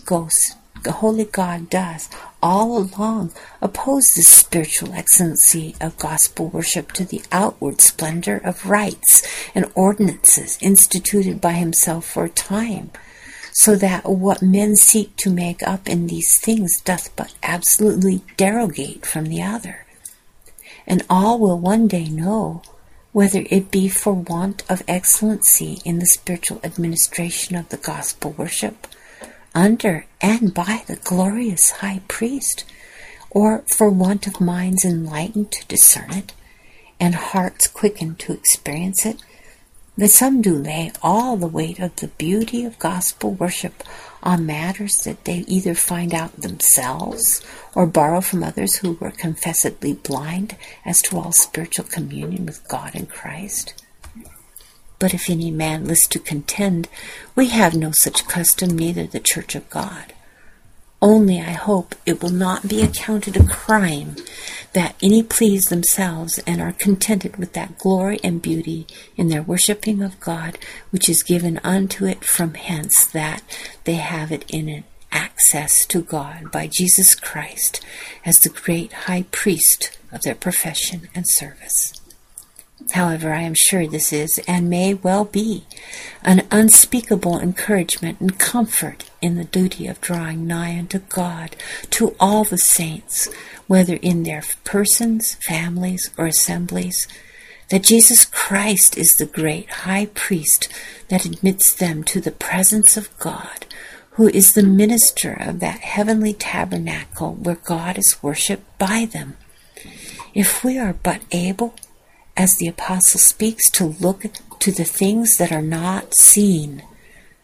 God does all along oppose this spiritual excellency of gospel worship to the outward splendor of rites and ordinances instituted by himself for a time, so that what men seek to make up in these things doth but absolutely derogate from the other. And all will one day know whether it be for want of excellency in the spiritual administration of the gospel worship, under and by the glorious high priest, or for want of minds enlightened to discern it, and hearts quickened to experience it, that some do lay all the weight of the beauty of gospel worship on matters that they either find out themselves or borrow from others who were confessedly blind as to all spiritual communion with God and Christ. But if any man list to contend, we have no such custom, neither the Church of God. Only I hope it will not be accounted a crime that any please themselves and are contented with that glory and beauty in their worshipping of God, which is given unto it from hence that they have it in an access to God by Jesus Christ as the great high priest of their profession and service. However, I am sure this is, and may well be, an unspeakable encouragement and comfort in the duty of drawing nigh unto God to all the saints, whether in their persons, families, or assemblies, that Jesus Christ is the great high priest that admits them to the presence of God, who is the minister of that heavenly tabernacle where God is worshipped by them. If we are but able, as the apostle speaks, to look to the things that are not seen,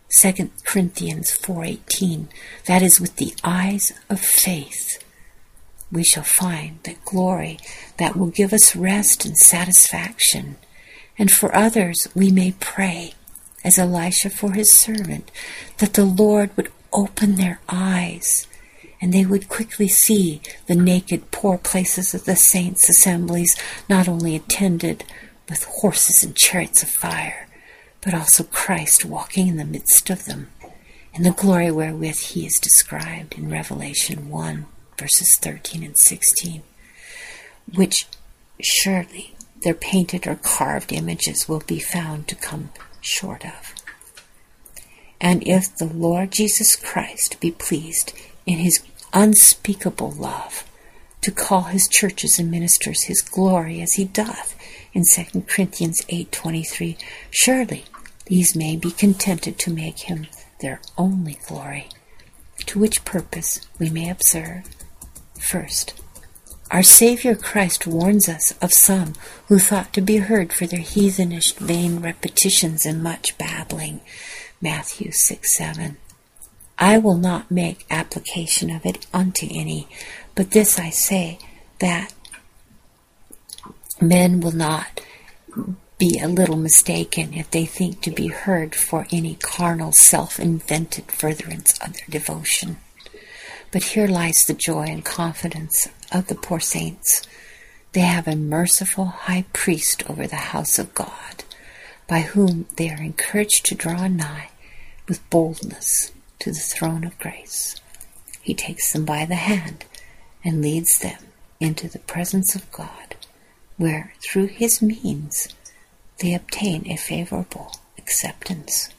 2 Corinthians 4:18, that is, with the eyes of faith, we shall find that glory that will give us rest and satisfaction. And for others we may pray, as Elisha for his servant, that the Lord would open their eyes, and they would quickly see the naked, poor places of the saints' assemblies, not only attended with horses and chariots of fire, but also Christ walking in the midst of them, in the glory wherewith he is described in Revelation 1, verses 13 and 16, which surely their painted or carved images will be found to come short of. And if the Lord Jesus Christ be pleased in his unspeakable love to call his churches and ministers his glory, as he doth in 2 Corinthians 8:23, surely these may be contented to make him their only glory, to which purpose we may observe, first, our Savior Christ warns us of some who thought to be heard for their heathenish vain repetitions and much babbling, Matthew 6:7. I will not make application of it unto any, but this I say, that men will not be a little mistaken if they think to be heard for any carnal, self-invented furtherance of their devotion. But here lies the joy and confidence of the poor saints. They have a merciful high priest over the house of God, by whom they are encouraged to draw nigh with boldness to the throne of grace. He takes them by the hand and leads them into the presence of God, where through his means they obtain a favorable acceptance.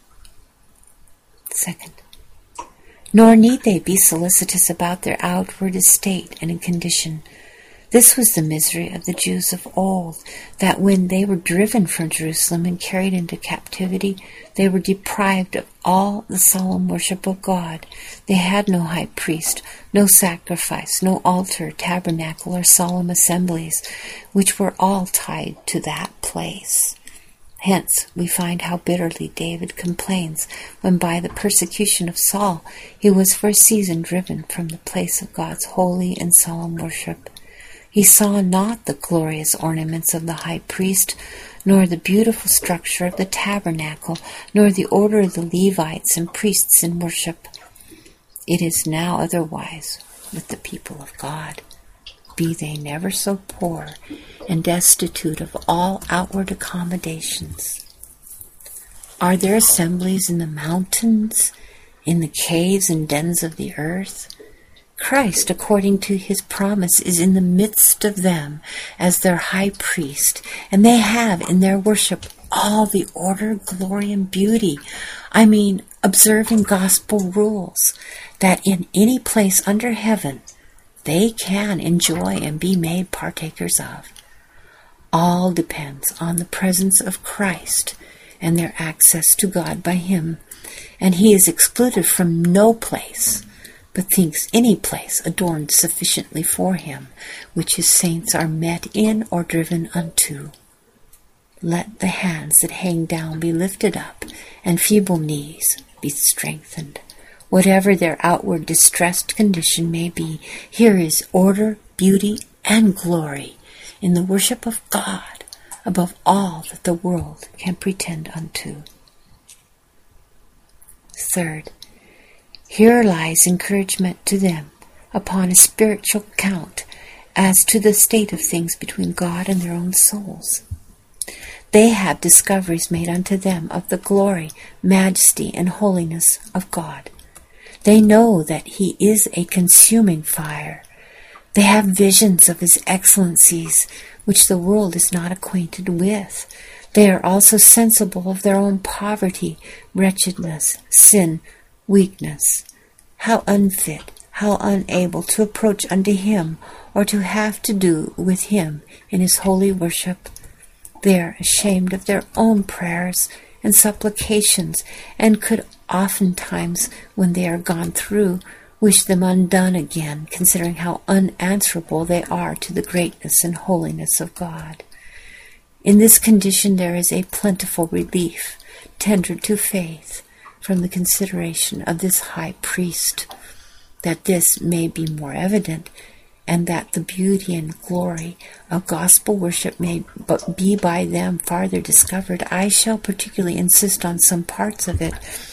Second, nor need they be solicitous about their outward estate and condition. This was the misery of the Jews of old, that when they were driven from Jerusalem and carried into captivity, they were deprived of all the solemn worship of God. They had no high priest, no sacrifice, no altar, tabernacle, or solemn assemblies, which were all tied to that place. Hence, we find how bitterly David complains when by the persecution of Saul he was for a season driven from the place of God's holy and solemn worship. He saw not the glorious ornaments of the high priest, nor the beautiful structure of the tabernacle, nor the order of the Levites and priests in worship. It is now otherwise with the people of God, be they never so poor and destitute of all outward accommodations. Are there assemblies in the mountains, in the caves and dens of the earth? Christ, according to his promise, is in the midst of them as their high priest, and they have in their worship all the order, glory, and beauty. I mean, observing gospel rules, that in any place under heaven they can enjoy and be made partakers of. All depends on the presence of Christ and their access to God by him, and he is excluded from no place, but thinks any place adorned sufficiently for him, which his saints are met in or driven unto. Let the hands that hang down be lifted up, and feeble knees be strengthened. Whatever their outward distressed condition may be, here is order, beauty, and glory in the worship of God above all that the world can pretend unto. Third, here lies encouragement to them upon a spiritual count as to the state of things between God and their own souls. They have discoveries made unto them of the glory, majesty, and holiness of God. They know that he is a consuming fire. They have visions of his excellencies, which the world is not acquainted with. They are also sensible of their own poverty, wretchedness, sin, weakness. How unfit, how unable to approach unto him, or to have to do with him in his holy worship. They are ashamed of their own prayers and supplications, and could oftentimes, when they are gone through, wish them undone again, considering how unanswerable they are to the greatness and holiness of God. In this condition there is a plentiful relief, tendered to faith, from the consideration of this high priest, that this may be more evident, and that the beauty and glory of gospel worship may be by them farther discovered, I shall particularly insist on some parts of it.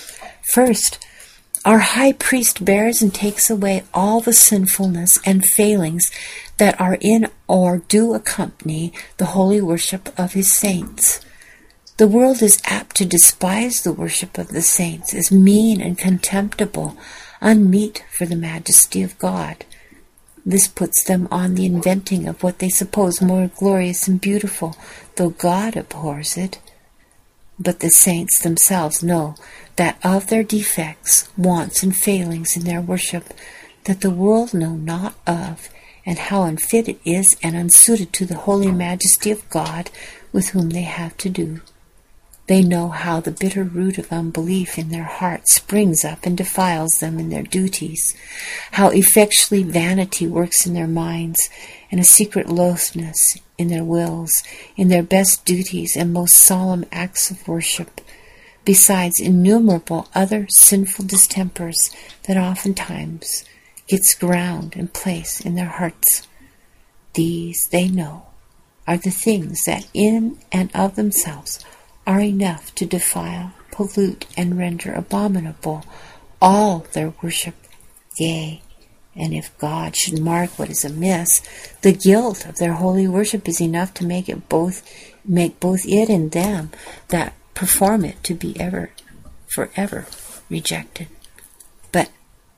First, our high priest bears and takes away all the sinfulness and failings that are in or do accompany the holy worship of his saints. The world is apt to despise the worship of the saints as mean and contemptible, unmeet for the majesty of God. This puts them on the inventing of what they suppose more glorious and beautiful, though God abhors it. But the saints themselves know that of their defects, wants, and failings in their worship, that the world know not of, and how unfit it is and unsuited to the holy majesty of God with whom they have to do. They know how the bitter root of unbelief in their hearts springs up and defiles them in their duties, how effectually vanity works in their minds, and a secret loathness in their wills, in their best duties and most solemn acts of worship, besides innumerable other sinful distempers that oftentimes gets ground and place in their hearts. These, they know, are the things that in and of themselves are enough to defile, pollute, and render abominable all their worship. Yea, and if God should mark what is amiss, the guilt of their holy worship is enough to make both it and them that perform it to be forever rejected. But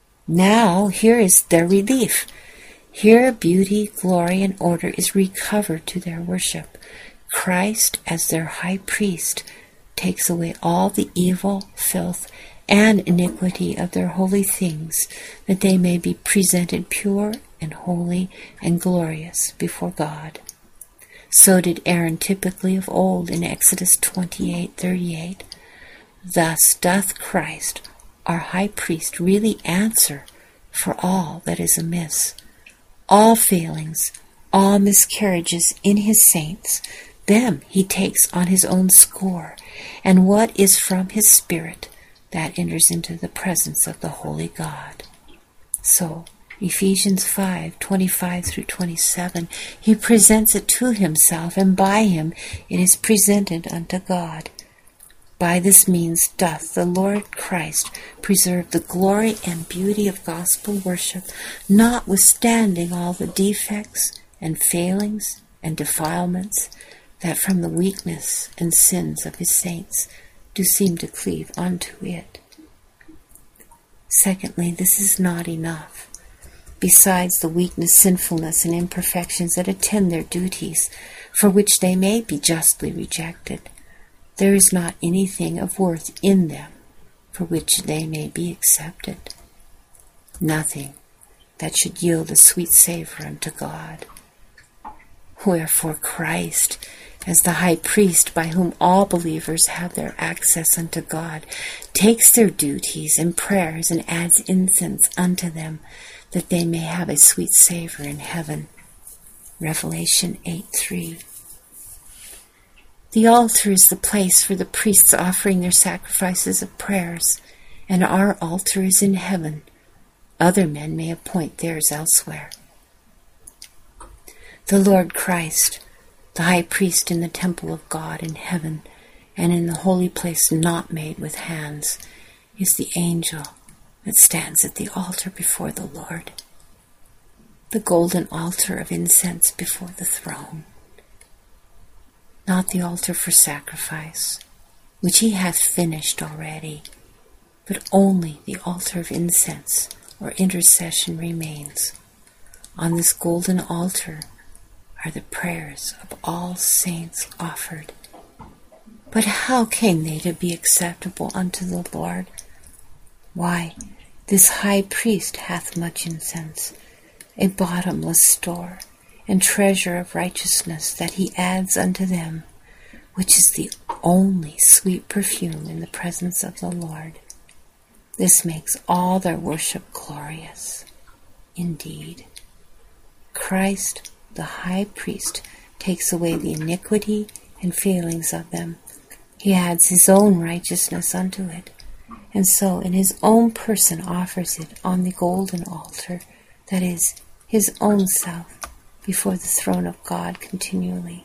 now here is their relief. Here beauty, glory, and order is recovered to their worship. Christ, as their high priest, takes away all the evil, filth, and iniquity of their holy things, that they may be presented pure and holy and glorious before God. So did Aaron typically of old in Exodus 28:38. Thus doth Christ, our high priest, really answer for all that is amiss, all failings, all miscarriages in his saints. Them he takes on his own score, and what is from his Spirit, that enters into the presence of the holy God. So, Ephesians 5:25-27, he presents it to himself, and by him it is presented unto God. By this means doth the Lord Christ preserve the glory and beauty of gospel worship, notwithstanding all the defects and failings and defilements that from the weakness and sins of his saints do seem to cleave unto it. Secondly, this is not enough. Besides the weakness, sinfulness, and imperfections that attend their duties, for which they may be justly rejected, there is not anything of worth in them for which they may be accepted. Nothing that should yield a sweet savor unto God. Wherefore Christ, as the high priest by whom all believers have their access unto God, takes their duties and prayers and adds incense unto them, that they may have a sweet savor in heaven. Revelation 8:3. The altar is the place for the priests offering their sacrifices of prayers, and our altar is in heaven. Other men may appoint theirs elsewhere. The Lord Christ, the high priest in the temple of God in heaven, and in the holy place not made with hands, is the angel that stands at the altar before the Lord, the golden altar of incense before the throne. Not the altar for sacrifice, which he hath finished already, but only the altar of incense or intercession remains. On this golden altar are the prayers of all saints offered. But how came they to be acceptable unto the Lord? Why, this high priest hath much incense, a bottomless store, and treasure of righteousness that he adds unto them, which is the only sweet perfume in the presence of the Lord. This makes all their worship glorious. Indeed, Christ, the high priest, takes away the iniquity and failings of them. He adds his own righteousness unto it, and so in his own person offers it on the golden altar, that is, his own self, before the throne of God continually.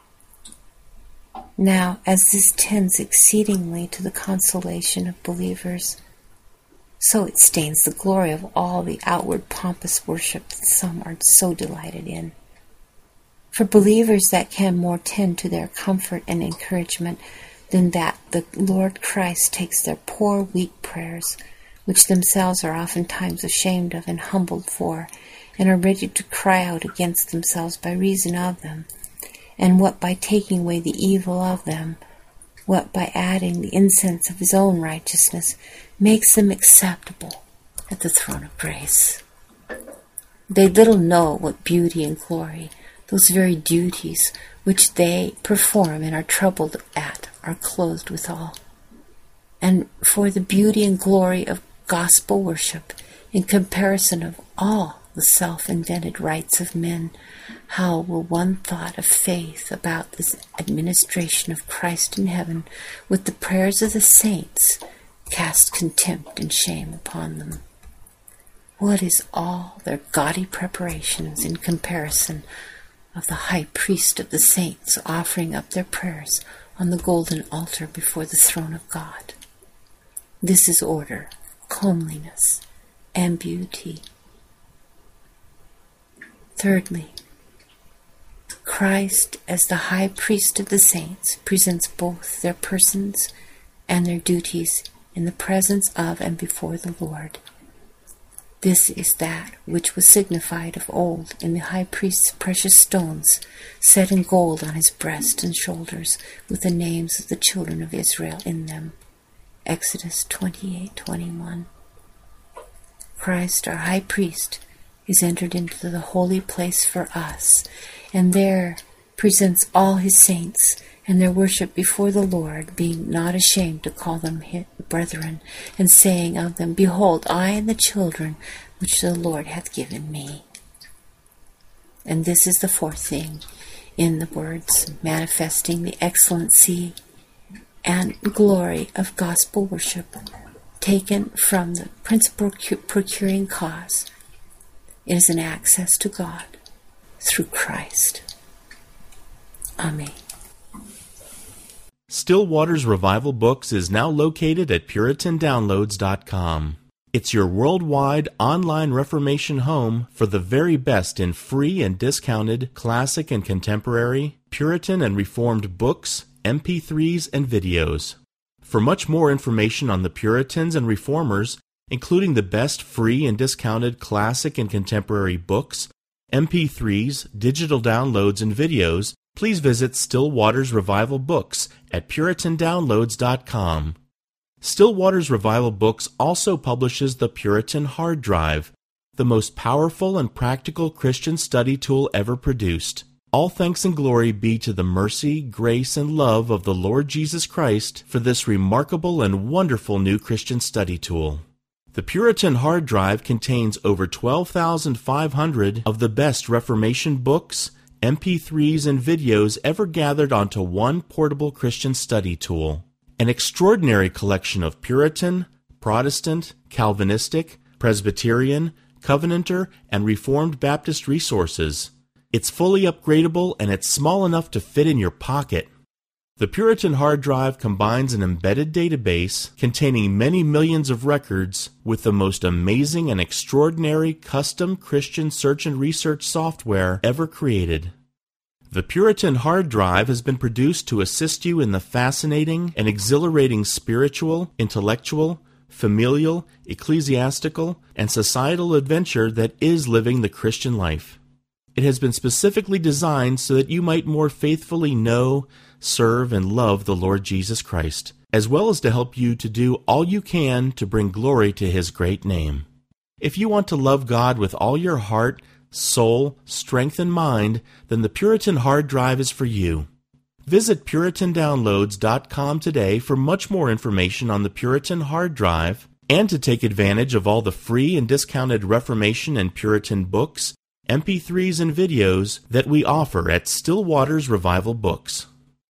Now, as this tends exceedingly to the consolation of believers, so it stains the glory of all the outward pompous worship that some are so delighted in. For believers that can more tend to their comfort and encouragement than that the Lord Christ takes their poor weak prayers, which themselves are oftentimes ashamed of and humbled for, and are ready to cry out against themselves by reason of them, and what by taking away the evil of them, what by adding the incense of his own righteousness, makes them acceptable at the throne of grace. They little know what beauty and glory, those very duties which they perform and are troubled at, are clothed withal. And for the beauty and glory of gospel worship, in comparison of all the self-invented rites of men, how will one thought of faith about this administration of Christ in heaven with the prayers of the saints cast contempt and shame upon them? What is all their gaudy preparations in comparison of the high priest of the saints offering up their prayers on the golden altar before the throne of God? This is order, comeliness, and beauty. Thirdly, Christ, as the high priest of the saints, presents both their persons and their duties in the presence of and before the Lord. This is that which was signified of old in the high priest's precious stones, set in gold on his breast and shoulders, with the names of the children of Israel in them. Exodus 28:21. Christ, our high priest, is entered into the holy place for us, and there presents all his saints and their worship before the Lord, being not ashamed to call them brethren, and saying of them, Behold, I and the children which the Lord hath given me. And this is the fourth thing in the words manifesting the excellency and glory of gospel worship, taken from the principal procuring cause. It is an access to God through Christ. Amen. Still Waters Revival Books is now located at PuritanDownloads.com. It's your worldwide online Reformation home for the very best in free and discounted classic and contemporary, Puritan and Reformed books, MP3s, and videos. For much more information on the Puritans and Reformers, including the best free and discounted classic and contemporary books, MP3s, digital downloads, and videos, please visit Still Waters Revival Books at PuritanDownloads.com. Still Waters Revival Books also publishes the Puritan Hard Drive, the most powerful and practical Christian study tool ever produced. All thanks and glory be to the mercy, grace, and love of the Lord Jesus Christ for this remarkable and wonderful new Christian study tool. The Puritan Hard Drive contains over 12,500 of the best Reformation books, MP3s, and videos ever gathered onto one portable Christian study tool. An extraordinary collection of Puritan, Protestant, Calvinistic, Presbyterian, Covenanter, and Reformed Baptist resources. It's fully upgradable and it's small enough to fit in your pocket. The Puritan Hard Drive combines an embedded database containing many millions of records with the most amazing and extraordinary custom Christian search and research software ever created. The Puritan Hard Drive has been produced to assist you in the fascinating and exhilarating spiritual, intellectual, familial, ecclesiastical, and societal adventure that is living the Christian life. It has been specifically designed so that you might more faithfully know, serve, and love the Lord Jesus Christ, as well as to help you to do all you can to bring glory to His great name. If you want to love God with all your heart, soul, strength, and mind, then the Puritan Hard Drive is for you. Visit PuritanDownloads.com today for much more information on the Puritan Hard Drive and to take advantage of all the free and discounted Reformation and Puritan books, MP3s, and videos that we offer at Still Waters Revival Books.